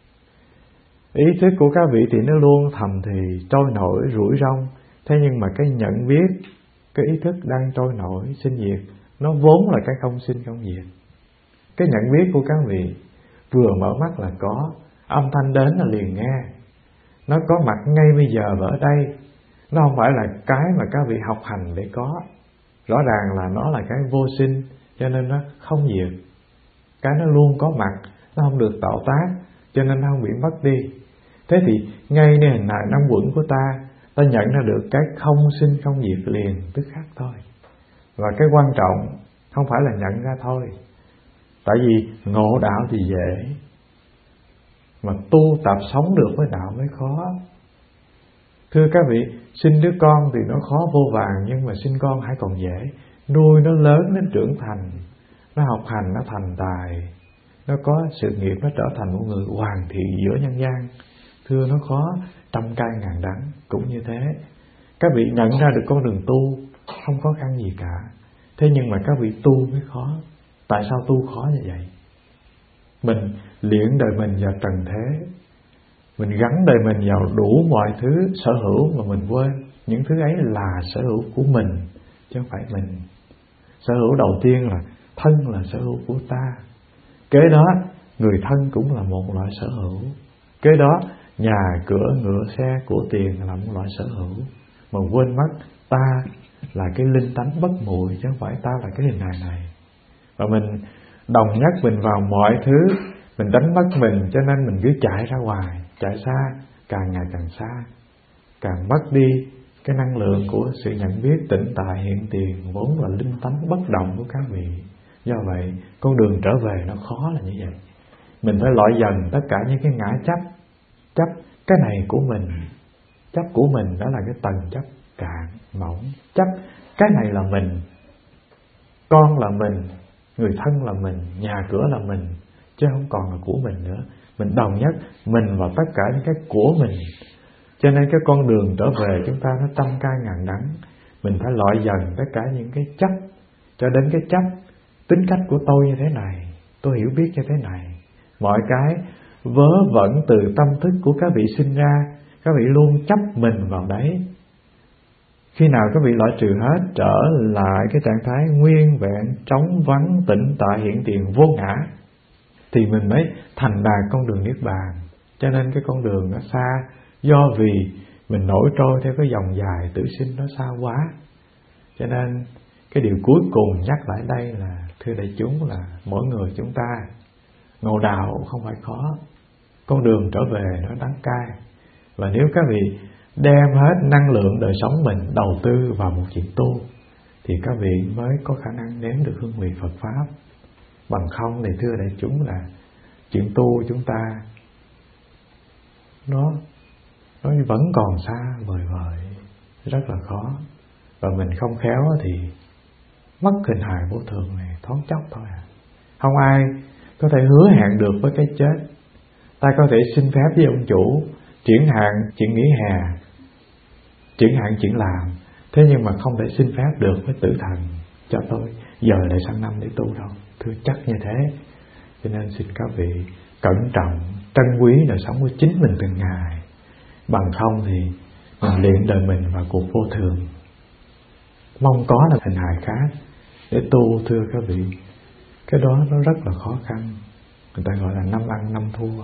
Ý thức của các vị thì nó luôn thầm thì trôi nổi rủi rong. Thế nhưng mà cái nhận biết, cái ý thức đang trôi nổi sinh diệt, nó vốn là cái không sinh không diệt. Cái nhận biết của các vị vừa mở mắt là có, âm thanh đến là liền nghe, nó có mặt ngay bây giờ và ở đây. Nó không phải là cái mà các vị học hành để có. Rõ ràng là nó là cái vô sinh, cho nên nó không diệt. Cái nó luôn có mặt, nó không được tạo tác, cho nên nó không bị mất đi. Thế thì ngay nơi hình hài năm quẩn của ta, ta nhận ra được cái không sinh không diệt liền tức khắc thôi. Và cái quan trọng không phải là nhận ra thôi. Tại vì ngộ đạo thì dễ, mà tu tập sống được với đạo mới khó. Thưa các vị, sinh đứa con thì nó khó vô vàn, nhưng mà sinh con hãy còn dễ. Nuôi nó lớn đến trưởng thành, nó học hành, nó thành tài, nó có sự nghiệp, nó trở thành một người hoàn thiện giữa nhân gian. Thưa, nó khó trăm cay ngàn đắng. Cũng như thế, các vị nhận ra được con đường tu không khó khăn gì cả. Thế nhưng mà các vị tu mới khó. Tại sao tu khó như vậy? Mình luyện đời mình vào trần thế, mình gắn đời mình vào đủ mọi thứ sở hữu, mà mình quên những thứ ấy là sở hữu của mình, chứ không phải mình. Sở hữu đầu tiên là thân, là sở hữu của ta. Kế đó người thân cũng là một loại sở hữu. Kế đó nhà cửa ngựa xe của tiền là một loại sở hữu. Mà quên mất ta là cái linh tánh bất muội, chứ không phải ta là cái hình hài này. Và mình đồng nhất mình vào mọi thứ, mình đánh mất mình, cho nên mình cứ chạy ra ngoài, chạy xa, càng ngày càng xa, càng mất đi cái năng lượng của sự nhận biết tĩnh tại hiện tiền, vốn là linh tánh bất động của các vị. Do vậy con đường trở về nó khó là như vậy. Mình phải loại dần tất cả những cái ngã chấp. Chấp cái này của mình, chấp của mình, đó là cái tầng chấp cạn mỏng. Chấp cái này là mình, con là mình, người thân là mình, nhà cửa là mình, chứ không còn là của mình nữa. Mình đồng nhất mình vào tất cả những cái của mình. Cho nên cái con đường trở về chúng ta nó trăm cay ngàn đắng. Mình phải loại dần tất cả những cái chấp, cho đến cái chấp tính cách của tôi như thế này, tôi hiểu biết như thế này. Mọi cái vớ vẩn từ tâm thức của các vị sinh ra, các vị luôn chấp mình vào đấy. Khi nào các vị loại trừ hết, trở lại cái trạng thái nguyên vẹn, trống vắng, tĩnh tại hiện tiền vô ngã, thì mình mới thành đạt con đường niết bàn. Cho nên cái con đường nó xa, do vì mình nổi trôi theo cái dòng dài tử sinh nó xa quá. Cho nên cái điều cuối cùng nhắc lại đây là, thưa đại chúng, là mỗi người chúng ta ngộ đạo không phải khó. Con đường trở về nó đắng cay. Và nếu các vị đem hết năng lượng đời sống mình đầu tư vào một chuyện tu, thì các vị mới có khả năng nếm được hương vị Phật Pháp. Bằng không thì thưa đại chúng là chuyện tu chúng ta nó vẫn còn xa vời vời, rất là khó. Và mình không khéo thì mất hình hài vô thường này thoáng chốc thôi à. Không ai có thể hứa hẹn được với cái chết. Ta có thể xin phép với ông chủ chuyển hạn chuyện nghỉ hè, chuyển hạn chuyện làm, thế nhưng mà không thể xin phép được với tử thần cho tôi giờ lại sang năm để tu đâu. Thưa chắc như thế. Cho nên xin các vị cẩn trọng, trân quý đời sống của chính mình từng ngày. Bằng không thì mình luyện đời mình vào cuộc vô thường, mong có là hình hài khác để tu. Thưa các vị, cái đó nó rất là khó khăn. Người ta gọi là năm ăn năm thua.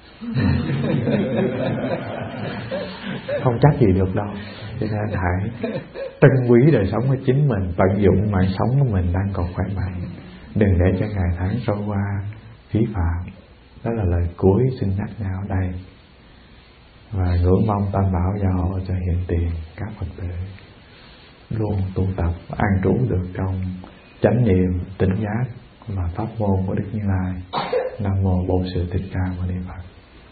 Không chắc gì được đâu. Cho nên hãy trân quý đời sống của chính mình, tận dụng mạng sống của mình đang còn khỏe mạnh, đừng để cho ngày tháng trôi qua phí phạm. Đó là lời cuối xin nhắc nhau ở đây. Và ngưỡng mong Tam Bảo gia hộ cho hiện tiền các Phật tử luôn tu tập an trú được trong chánh niệm tỉnh giác và pháp môn của Đức Như Lai. Nam mô Bổn Sư Thích Ca Mâu Ni Phật.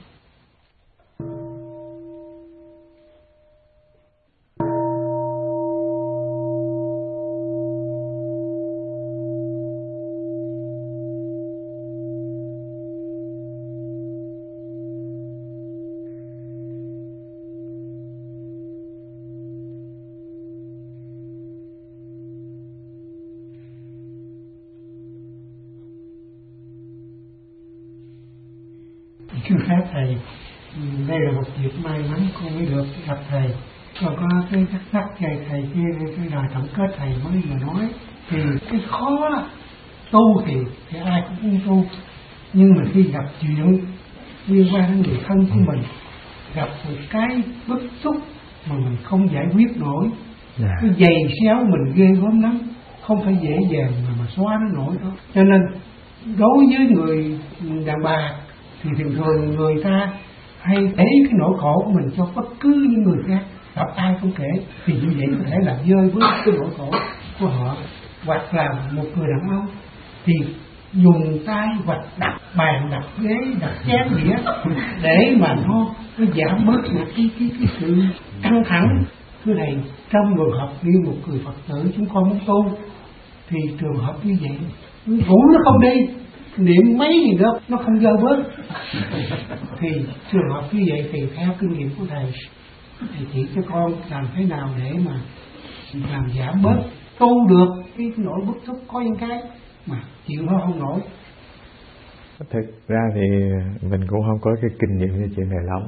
Xin phép thầy, đây là một dịp may mắn con mới được gặp thầy. Còn có cái thắc mắc thầy kia, cái lời tổng kết thầy mới vừa nói, thì cái khó tu thì ai cũng muốn tu, nhưng mà khi gặp chuyện liên quan đến người thân của mình, gặp một cái bức xúc mà mình không giải quyết nổi, cái giày xéo mình ghê gớm lắm, không phải dễ dàng mà xóa nó nổi đó. Cho nên đối với người đàn bà thì thường thường người ta hay để cái nỗi khổ của mình cho bất cứ những người khác, gặp ai không kể, thì như vậy có thể làm dơi với cái nỗi khổ của họ. hoặc là một người đàn ông thì dùng tay hoặc đặt bàn, đặt ghế, đặt chén đĩa để mà nó giảm bớt được cái sự căng thẳng. Cái này trong trường hợp như một người Phật tử chúng con muốn tu thì trường hợp như vậy ngủ nó không đi, niệm mấy gì đó nó không dơ bớt, thì trường hợp như vậy thì theo kinh nghiệm của thầy thì chỉ cho con làm thế nào để mà làm giảm bớt, tu được cái nỗi bức xúc có những cái mà chịu nó không nổi. Thực ra thì mình cũng không có cái kinh nghiệm về chuyện này lắm.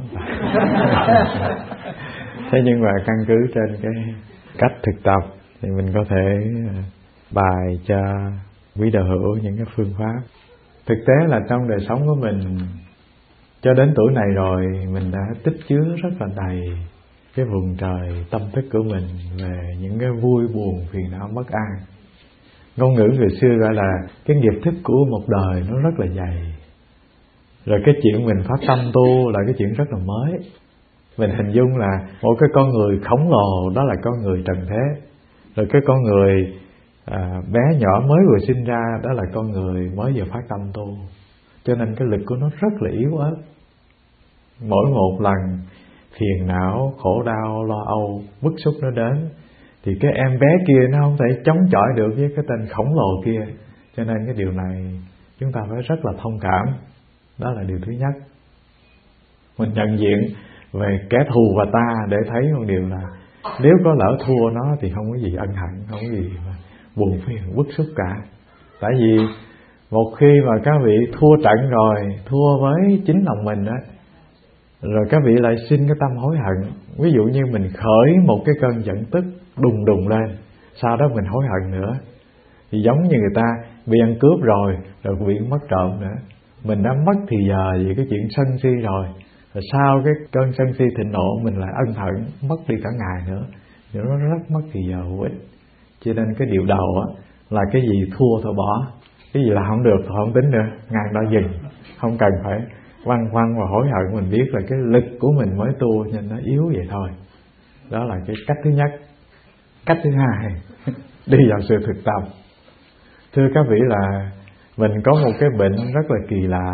Thế nhưng mà căn cứ trên cái cách thực tập thì mình có thể bài cho quý đạo hữu những cái phương pháp. Thực tế là trong đời sống của mình cho đến tuổi này rồi, mình đã tích chứa rất là đầy cái vùng trời tâm thức của mình về những cái vui buồn, phiền não, bất an. Ngôn ngữ người xưa gọi là cái nghiệp thức của một đời nó rất là dày. Rồi cái chuyện mình phát tâm tu là cái chuyện rất là mới. Mình hình dung là một cái con người khổng lồ, đó là con người trần thế. Rồi cái con người bé nhỏ mới vừa sinh ra, đó là con người mới vừa phát tâm tu. Cho nên cái lực của nó rất là yếu ớt. Mỗi một lần phiền não, khổ đau, lo âu, bức xúc nó đến thì cái em bé kia nó không thể chống chọi được với cái tên khổng lồ kia. Cho nên cái điều này chúng ta phải rất là thông cảm. Đó là điều thứ nhất. Mình nhận diện về kẻ thù và ta để thấy một điều là nếu có lỡ thua nó thì không có gì ân hận, không có gì mà buồn phiền, bức xúc cả. Tại vì một khi mà các vị thua trận rồi, thua với chính lòng mình á, rồi các vị lại sinh cái tâm hối hận. Ví dụ như mình khởi một cái cơn giận tức đùng đùng lên, sau đó mình hối hận nữa, thì giống như người ta bị ăn cướp rồi bị mất trộm nữa. Mình đã mất thì giờ vì cái chuyện sân si rồi sau cái cơn sân si thịnh nộ mình lại ân hận, mất đi cả ngày nữa, thì nó rất mất thì giờ hữu ích. Cho nên cái điều đầu á là cái gì thua thôi bỏ, cái gì là không được thôi không tính nữa, ngang đó dừng, không cần phải văn văn và hối hận. Mình biết là cái lực của mình mới tu nên nó yếu vậy thôi. Đó là cái cách thứ nhất. Cách thứ hai, đi vào sự thực tập. Thưa các vị là mình có một cái bệnh rất là kỳ lạ.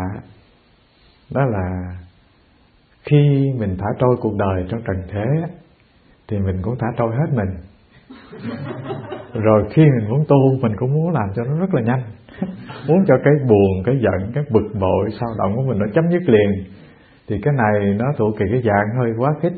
Đó là khi mình thả trôi cuộc đời trong trần thế thì mình cũng thả trôi hết mình. Rồi khi mình muốn tu, mình cũng muốn làm cho nó rất là nhanh. Muốn cho cái buồn, cái giận, cái bực bội, sao động của mình nó chấm dứt liền. Thì cái này nó thuộc về cái dạng hơi quá khích.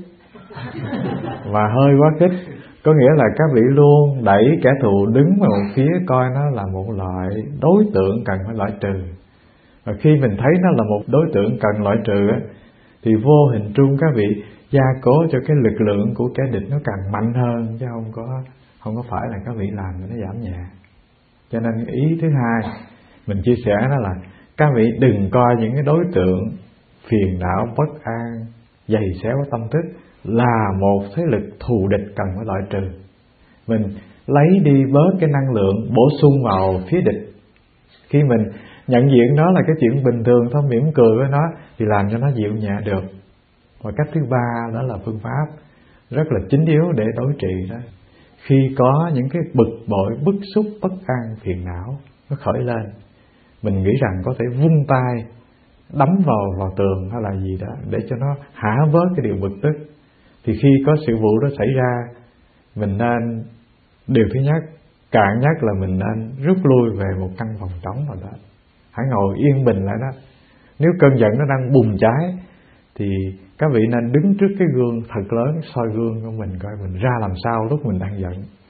Và hơi quá khích có nghĩa là các vị luôn đẩy kẻ thù đứng vào một phía, coi nó là một loại đối tượng cần phải loại trừ. Và khi mình thấy nó là một đối tượng cần loại trừ á, thì vô hình trung các vị gia cố cho cái lực lượng của kẻ địch nó càng mạnh hơn, chứ không có phải là các vị làm cho nó giảm nhẹ. Cho nên ý thứ hai mình chia sẻ đó là các vị đừng coi những cái đối tượng phiền não, bất an, dày xéo tâm thức là một thế lực thù địch cần phải loại trừ. Mình lấy đi bớt cái năng lượng bổ sung vào phía địch. Khi mình nhận diện đó là cái chuyện bình thường thôi, mỉm cười với nó thì làm cho nó dịu nhẹ được. Và cách thứ ba đó là phương pháp rất là chính yếu để đối trị đó. Khi có những cái bực bội, bức xúc, bất an, phiền não nó khởi lên, mình nghĩ rằng có thể vung tay đấm vào tường hay là gì đó để cho nó hả vớt cái điều bực tức. Thì khi có sự vụ đó xảy ra, mình nên điều thứ nhất, cạn nhất là mình nên rút lui về một căn phòng trống nào đó. Hãy ngồi yên bình lại đó. Nếu cơn giận nó đang bùng cháy thì các vị nên đứng trước cái gương thật lớn, soi gương của mình coi mình ra làm sao lúc mình đang giận.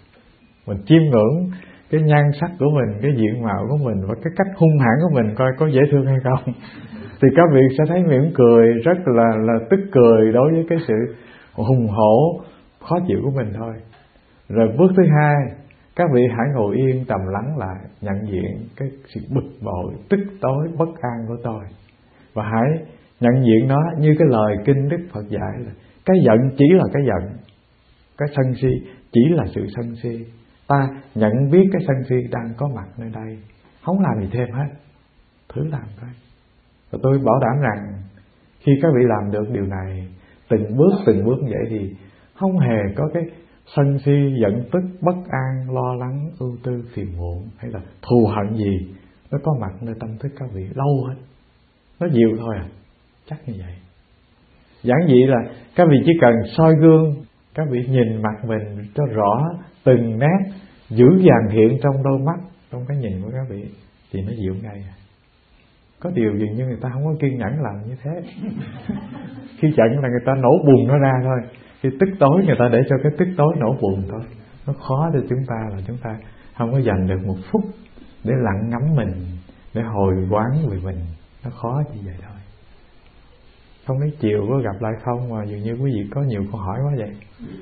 Mình chiêm ngưỡng cái nhan sắc của mình, cái diện mạo của mình và cái cách hung hãn của mình coi có dễ thương hay không. Thì các vị sẽ thấy mỉm cười, rất là tức cười đối với cái sự hùng hổ, khó chịu của mình thôi. Rồi bước thứ hai, các vị hãy ngồi yên trầm lắng lại, nhận diện cái sự bực bội, tức tối, bất an của tôi. Và hãy nhận diện nó như cái lời kinh Đức Phật dạy là cái giận chỉ là cái giận, cái sân si chỉ là sự sân si. Ta nhận biết cái sân si đang có mặt nơi đây, không làm gì thêm hết, thử làm thôi. Và tôi bảo đảm rằng khi các vị làm được điều này từng bước như vậy thì không hề có cái sân si, giận tức, bất an, lo lắng, ưu tư, phiền muộn hay là thù hận gì nó có mặt nơi tâm thức các vị lâu hết. Nó nhiều thôi à, chắc như vậy. Giản dị là các vị chỉ cần soi gương, các vị nhìn mặt mình cho rõ từng nét dữ dằn hiện trong đôi mắt, trong cái nhìn của các vị thì nó dịu ngay. Có điều dường như người ta không có kiên nhẫn làm như thế. Khi giận là người ta nổ bùng nó ra thôi, khi tức tối người ta để cho cái tức tối nổ bùng thôi. Nó khó cho chúng ta là chúng ta không có dành được một phút để lặng ngắm mình, để hồi quán về mình. Nó khó như vậy thôi. Không biết chiều có gặp lại không mà dường như quý vị có nhiều câu hỏi quá vậy.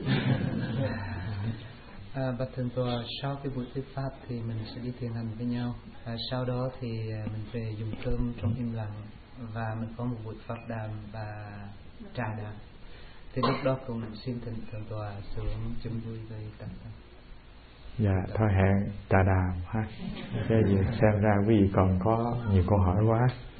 Bạch Thượng Tọa, sau cái buổi thuyết pháp thì mình sẽ đi thiền hành với nhau. Sau đó thì mình về dùng cơm trong im lặng và mình có một buổi pháp đàm và trà đàm. Thì lúc đó cũng xin Thượng Tọa xuống chung vui với tất cả. Dạ, thôi hẹn trà đàm ha. Cái gì xem ra quý vị còn có nhiều câu hỏi quá.